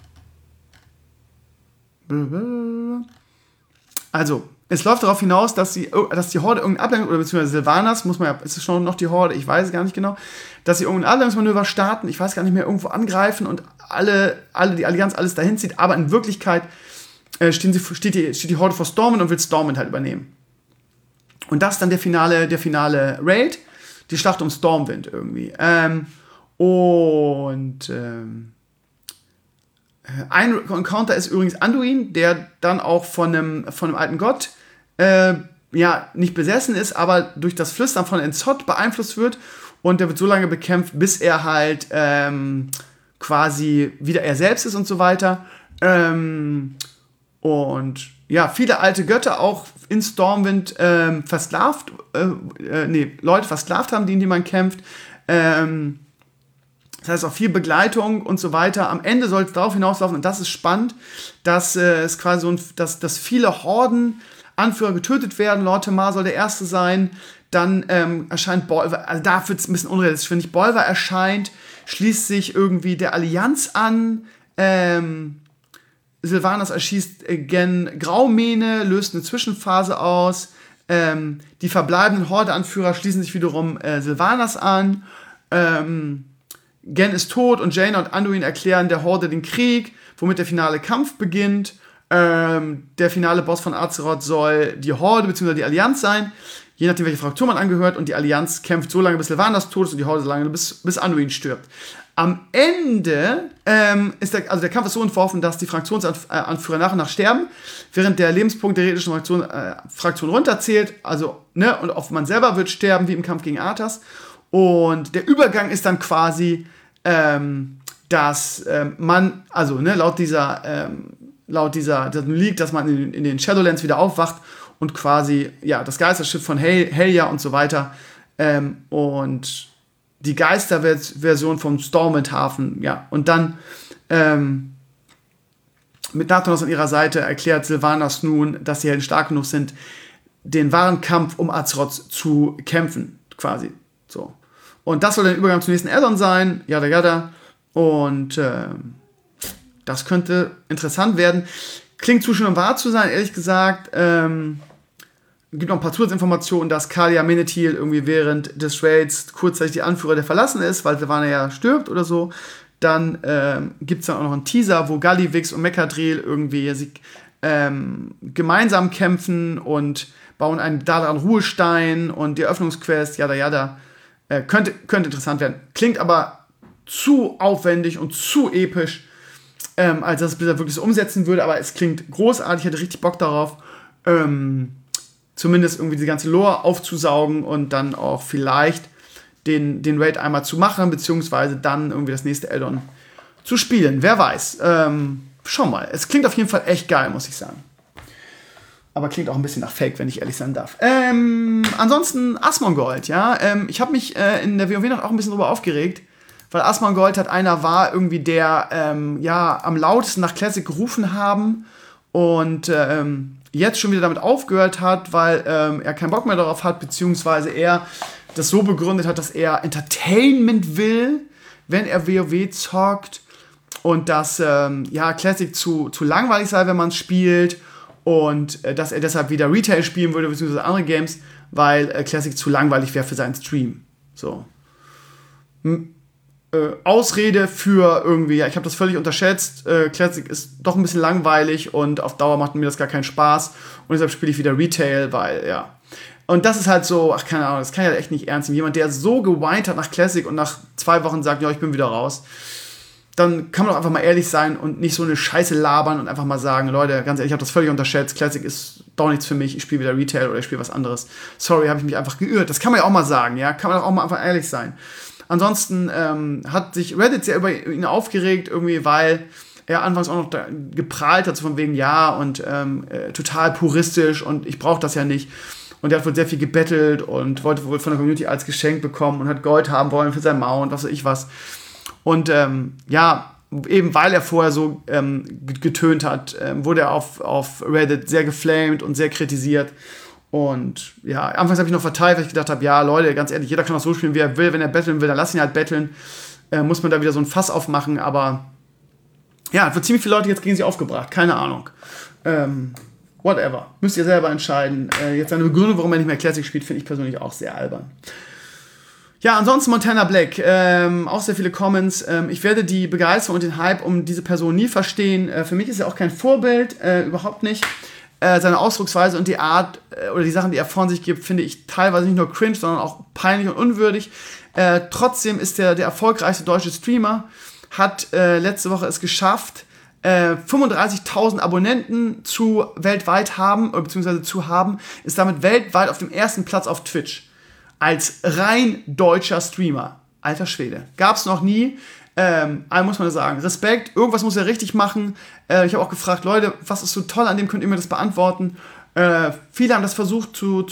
S2: Also, es läuft darauf hinaus, dass die Horde irgendein Ablenkung, oder beziehungsweise Sylvanas, ist es schon noch die Horde, ich weiß es gar nicht genau, dass sie irgendein Ablenkungsmanöver starten, ich weiß gar nicht mehr, irgendwo angreifen und die Allianz alles dahin zieht, aber in Wirklichkeit steht die Horde vor Stormwind und will Stormwind halt übernehmen. Und das ist dann der finale Raid, die Schlacht um Stormwind irgendwie. Ein Encounter ist übrigens Anduin, der dann auch von einem alten Gott nicht besessen ist, aber durch das Flüstern von Enzot beeinflusst wird und der wird so lange bekämpft, bis er halt quasi wieder er selbst ist und so weiter. Und ja, viele alte Götter auch in Stormwind Leute versklavt haben, die man kämpft. Das heißt auch viel Begleitung und so weiter. Am Ende soll es darauf hinauslaufen, und das ist spannend, dass es quasi dass viele Horden-Anführer getötet werden. Lord Temar soll der Erste sein. Dann erscheint Bolvar, also da wird es ein bisschen unrealistisch, finde ich. Bolvar erscheint, schließt sich irgendwie der Allianz an. Sylvanas erschießt Gen Graumähne, löst eine Zwischenphase aus. Die verbleibenden Horde-Anführer schließen sich wiederum Sylvanas an. Gen ist tot und Jaina und Anduin erklären der Horde den Krieg, womit der finale Kampf beginnt. Der finale Boss von Azeroth soll die Horde bzw. die Allianz sein, je nachdem, welche Fraktion man angehört. Und die Allianz kämpft so lange, bis Sylvanas tot ist, und die Horde so lange, bis Anduin stirbt. Am Ende ist der Kampf ist so entworfen, dass die Fraktionsanführer nach und nach sterben, während der Lebenspunkt der redischen Fraktion runterzählt. Also, und auch man selber wird sterben, wie im Kampf gegen Arthas. Und der Übergang ist dann quasi, dass man, also laut dieser Leak, dass man in den Shadowlands wieder aufwacht und quasi, ja, das Geisterschiff von Helja und so weiter und die Geisterversion vom Stormwind-Hafen, ja, und dann mit Nathanos an ihrer Seite erklärt Sylvanas nun, dass sie Helden stark genug sind, den wahren Kampf um Azeroth zu kämpfen, quasi, so. Und das soll der Übergang zum nächsten Addon sein, yada yada, und das könnte interessant werden. Klingt zu schön, um wahr zu sein, ehrlich gesagt. Gibt noch ein paar Zusatzinformationen, dass Kalia Menethil irgendwie während des Raids kurzzeitig die Anführer der Verlassen ist, weil Sylvana ja stirbt oder so. Dann gibt es dann auch noch einen Teaser, wo Gallivix und Mechadriel irgendwie gemeinsam kämpfen und bauen einen Dadan Ruhestein und die Eröffnungsquest, yada yada. Könnte interessant werden. Klingt aber zu aufwendig und zu episch, als dass Blizzard wirklich so umsetzen würde, aber es klingt großartig, ich hätte richtig Bock darauf. zumindest irgendwie die ganze Lore aufzusaugen und dann auch vielleicht den Raid einmal zu machen, beziehungsweise dann irgendwie das nächste Add-on zu spielen. Wer weiß. Schau mal. Es klingt auf jeden Fall echt geil, muss ich sagen. Aber klingt auch ein bisschen nach Fake, wenn ich ehrlich sein darf. Ansonsten Asmongold, ja. Ich habe mich in der WoW-Nacht auch ein bisschen drüber aufgeregt, weil Asmongold halt einer war, irgendwie der am lautesten nach Classic gerufen haben und jetzt schon wieder damit aufgehört hat, weil er keinen Bock mehr darauf hat, beziehungsweise er das so begründet hat, dass er Entertainment will, wenn er WoW zockt und dass Classic zu langweilig sei, wenn man es spielt und dass er deshalb wieder Retail spielen würde, beziehungsweise andere Games, weil Classic zu langweilig wäre für seinen Stream. So. Ausrede für irgendwie, ich habe das völlig unterschätzt, Classic ist doch ein bisschen langweilig und auf Dauer macht mir das gar keinen Spaß und deshalb spiele ich wieder Retail, weil, ja. Und das ist halt so, keine Ahnung, das kann ich halt echt nicht ernst nehmen. Jemand, der so geweint hat nach Classic und nach 2 Wochen sagt, ja, ich bin wieder raus, dann kann man doch einfach mal ehrlich sein und nicht so eine Scheiße labern und einfach mal sagen, Leute, ganz ehrlich, ich habe das völlig unterschätzt, Classic ist doch nichts für mich, ich spiele wieder Retail oder ich spiele was anderes. Sorry, habe ich mich einfach geirrt. Das kann man ja auch mal sagen, ja, kann man doch auch mal einfach ehrlich sein. Ansonsten hat sich Reddit sehr über ihn aufgeregt, irgendwie, weil er anfangs auch noch geprahlt hat, so von wegen, ja, und total puristisch und ich brauche das ja nicht. Und er hat wohl sehr viel gebettelt und wollte wohl von der Community als Geschenk bekommen und hat Gold haben wollen für sein Mount, was weiß ich was. Und eben weil er vorher so getönt hat, wurde er auf Reddit sehr geflamed und sehr kritisiert. Und ja, anfangs habe ich noch verteilt, weil ich gedacht habe, ja, Leute, ganz ehrlich, jeder kann auch so spielen, wie er will. Wenn er betteln will, dann lass ihn halt betteln. Muss man da wieder so ein Fass aufmachen. Aber ja, für ziemlich viele Leute jetzt gegen sie aufgebracht. Keine Ahnung. Whatever. Müsst ihr selber entscheiden. Jetzt eine Begründung, warum er nicht mehr Classic spielt, finde ich persönlich auch sehr albern. Ja, ansonsten Montana Black. Auch sehr viele Comments. Ich werde die Begeisterung und den Hype um diese Person nie verstehen. Für mich ist er auch kein Vorbild. Überhaupt nicht. Seine Ausdrucksweise und die Art oder die Sachen, die er von sich gibt, finde ich teilweise nicht nur cringe, sondern auch peinlich und unwürdig. Trotzdem ist der erfolgreichste deutsche Streamer, hat letzte Woche es geschafft, 35.000 Abonnenten weltweit haben, beziehungsweise zu haben, ist damit weltweit auf dem ersten Platz auf Twitch. Als rein deutscher Streamer. Alter Schwede. Gab's noch nie. Muss man sagen, Respekt, irgendwas muss er richtig machen. Ich habe auch gefragt, Leute, was ist so toll an dem, könnt ihr mir das beantworten? Viele haben das versucht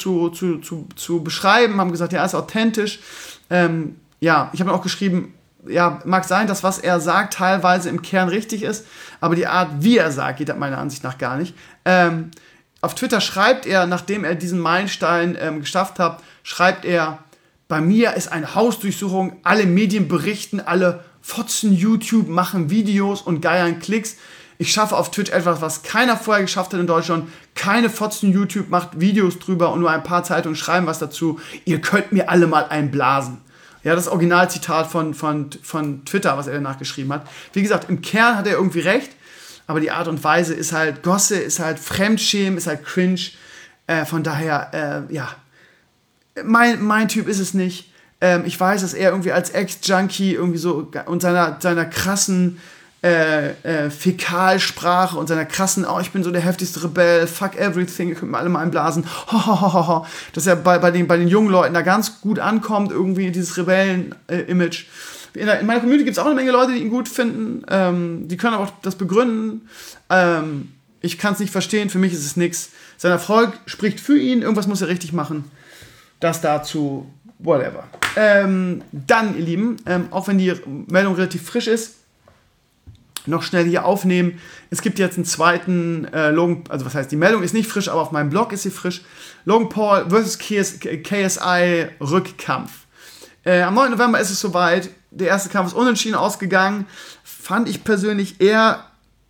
S2: zu beschreiben, haben gesagt, ja, er ist authentisch. Ich habe auch geschrieben, ja, mag sein, dass was er sagt teilweise im Kern richtig ist, aber die Art, wie er sagt, geht meiner Ansicht nach gar nicht. Auf Twitter schreibt er, nachdem er diesen Meilenstein geschafft hat, schreibt er, bei mir ist eine Hausdurchsuchung, alle Medien berichten, alle Fotzen YouTube machen Videos und geiern Klicks. Ich schaffe auf Twitch etwas, was keiner vorher geschafft hat in Deutschland. Keine Fotzen YouTube macht Videos drüber und nur ein paar Zeitungen schreiben was dazu. Ihr könnt mir alle mal einblasen. Ja, das Originalzitat von Twitter, was er danach geschrieben hat. Wie gesagt, im Kern hat er irgendwie recht, aber die Art und Weise ist halt Gosse, ist halt Fremdschämen, ist halt cringe. Von daher, mein Typ ist es nicht. Ich weiß, dass er irgendwie als Ex-Junkie irgendwie so und seiner krassen Fäkalsprache und seiner krassen, ich bin so der heftigste Rebell, fuck everything, ihr könnt mir alle mal einblasen, dass er bei den jungen Leuten da ganz gut ankommt, irgendwie dieses Rebellen-Image. In meiner Community gibt es auch eine Menge Leute, die ihn gut finden, die können aber auch das begründen. Ich kann es nicht verstehen, für mich ist es nix. Sein Erfolg spricht für ihn, irgendwas muss er richtig machen. Das dazu, whatever. Dann, ihr Lieben, auch wenn die Meldung relativ frisch ist, noch schnell hier aufnehmen. Es gibt jetzt einen zweiten Logan, also was heißt, die Meldung ist nicht frisch, aber auf meinem Blog ist sie frisch. Logan Paul vs. KSI Rückkampf. Am 9. November ist es soweit. Der erste Kampf ist unentschieden ausgegangen. Fand ich persönlich eher,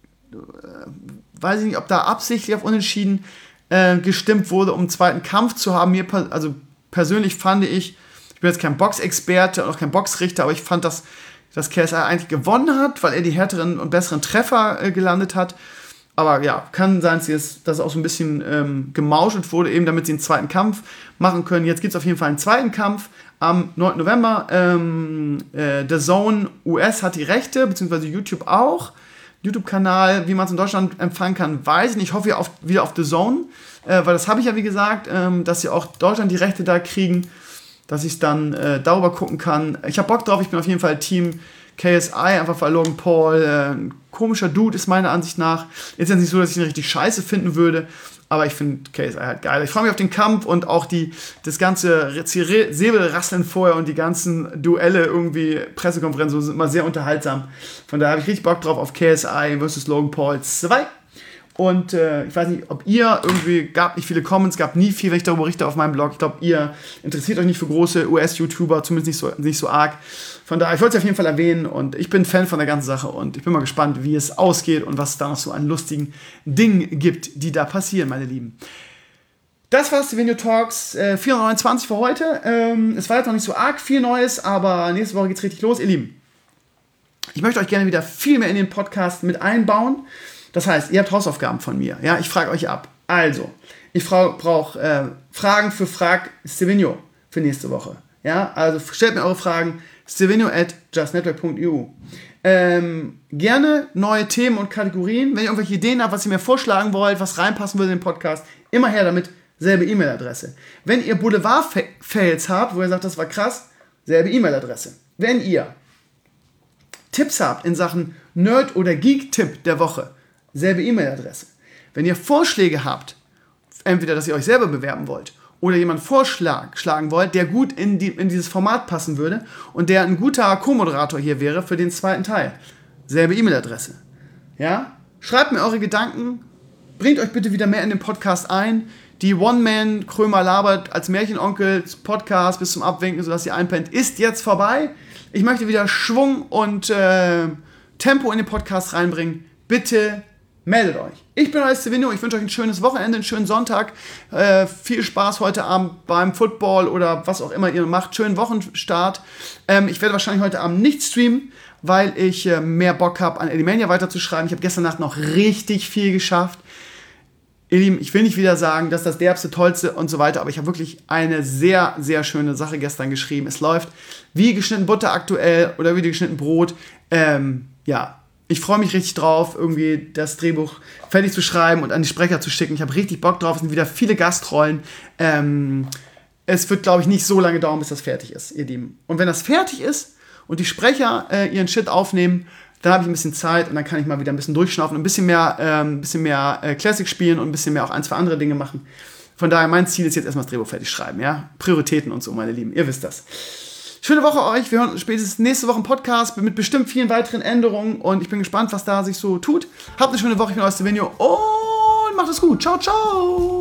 S2: weiß ich nicht, ob da absichtlich auf unentschieden gestimmt wurde, um einen zweiten Kampf zu haben. Persönlich fand ich bin jetzt kein Boxexperte und auch kein Boxrichter, aber ich fand, dass KSI eigentlich gewonnen hat, weil er die härteren und besseren Treffer gelandet hat. Aber ja, kann sein, dass auch so ein bisschen gemauschelt wurde, eben damit sie einen zweiten Kampf machen können. Jetzt gibt es auf jeden Fall einen zweiten Kampf am 9. November. The Zone US hat die Rechte, beziehungsweise YouTube auch. YouTube-Kanal, wie man es in Deutschland empfangen kann, weiß ich nicht. Ich hoffe wieder auf The Zone, weil das habe ich ja wie gesagt, dass sie auch Deutschland die Rechte da kriegen, dass ich es dann darüber gucken kann. Ich habe Bock drauf, ich bin auf jeden Fall Team KSI, einfach weil Logan Paul ein komischer Dude ist meiner Ansicht nach. Ist jetzt nicht so, dass ich ihn richtig scheiße finden würde, aber ich finde KSI halt geil. Ich freue mich auf den Kampf und auch das ganze Säbelrasseln vorher und die ganzen Duelle irgendwie, Pressekonferenzen sind immer sehr unterhaltsam. Von daher habe ich richtig Bock drauf auf KSI vs. Logan Paul 2. Und ich weiß nicht, ob ihr irgendwie, gab nicht viele Comments, gab nie viel, wenn ich darüber berichte auf meinem Blog. Ich glaube, ihr interessiert euch nicht für große US-YouTuber, zumindest nicht so arg. Von daher, ich wollte es auf jeden Fall erwähnen und ich bin Fan von der ganzen Sache und ich bin mal gespannt, wie es ausgeht und was es da noch so an lustigen Dingen gibt, die da passieren, meine Lieben. Das war's, die Video Talks 429 für heute. Es war jetzt noch nicht so arg viel Neues, aber nächste Woche geht's richtig los, ihr Lieben. Ich möchte euch gerne wieder viel mehr in den Podcast mit einbauen. Das heißt, ihr habt Hausaufgaben von mir. Ja, ich frage euch ab. Also, ich brauche Fragen für Frag Stevino für nächste Woche. Ja, also stellt mir eure Fragen. stevino@justnetwork.eu. Gerne neue Themen und Kategorien. Wenn ihr irgendwelche Ideen habt, was ihr mir vorschlagen wollt, was reinpassen würde in den Podcast, immer her damit. Selbe E-Mail-Adresse. Wenn ihr Boulevard-Fails habt, wo ihr sagt, das war krass, selbe E-Mail-Adresse. Wenn ihr Tipps habt in Sachen Nerd- oder Geek-Tipp der Woche, selbe E-Mail-Adresse. Wenn ihr Vorschläge habt, entweder, dass ihr euch selber bewerben wollt oder jemanden vorschlagen wollt, der gut in dieses Format passen würde und der ein guter Co-Moderator hier wäre für den zweiten Teil, selbe E-Mail-Adresse. Ja? Schreibt mir eure Gedanken, bringt euch bitte wieder mehr in den Podcast ein. Die One-Man Krömer labert als Märchenonkel Podcast bis zum Abwinken, sodass ihr einpennt, ist jetzt vorbei. Ich möchte wieder Schwung und Tempo in den Podcast reinbringen. Bitte meldet euch. Ich bin euer Stevino, ich wünsche euch ein schönes Wochenende, einen schönen Sonntag. Viel Spaß heute Abend beim Football oder was auch immer ihr macht. Schönen Wochenstart. Ich werde wahrscheinlich heute Abend nicht streamen, weil ich mehr Bock habe, an Elimania weiterzuschreiben. Ich habe gestern Nacht noch richtig viel geschafft. Ihr Lieben, ich will nicht wieder sagen, das ist das derbste, tollste und so weiter, aber ich habe wirklich eine sehr, sehr schöne Sache gestern geschrieben. Es läuft wie geschnitten Butter aktuell oder wie geschnitten Brot. Ja, ich freue mich richtig drauf, irgendwie das Drehbuch fertig zu schreiben und an die Sprecher zu schicken. Ich habe richtig Bock drauf, es sind wieder viele Gastrollen. Es wird, glaube ich, nicht so lange dauern, bis das fertig ist, ihr Lieben. Und wenn das fertig ist und die Sprecher ihren Shit aufnehmen, dann habe ich ein bisschen Zeit und dann kann ich mal wieder ein bisschen durchschnaufen und ein bisschen mehr Classic spielen und ein bisschen mehr auch 1, 2 andere Dinge machen. Von daher, mein Ziel ist jetzt erstmal das Drehbuch fertig schreiben, ja? Prioritäten und so, meine Lieben, ihr wisst das. Schöne Woche euch, wir hören uns spätestens nächste Woche im Podcast mit bestimmt vielen weiteren Änderungen und ich bin gespannt, was da sich so tut. Habt eine schöne Woche, ich bin euer Stevino und macht es gut. Ciao, ciao!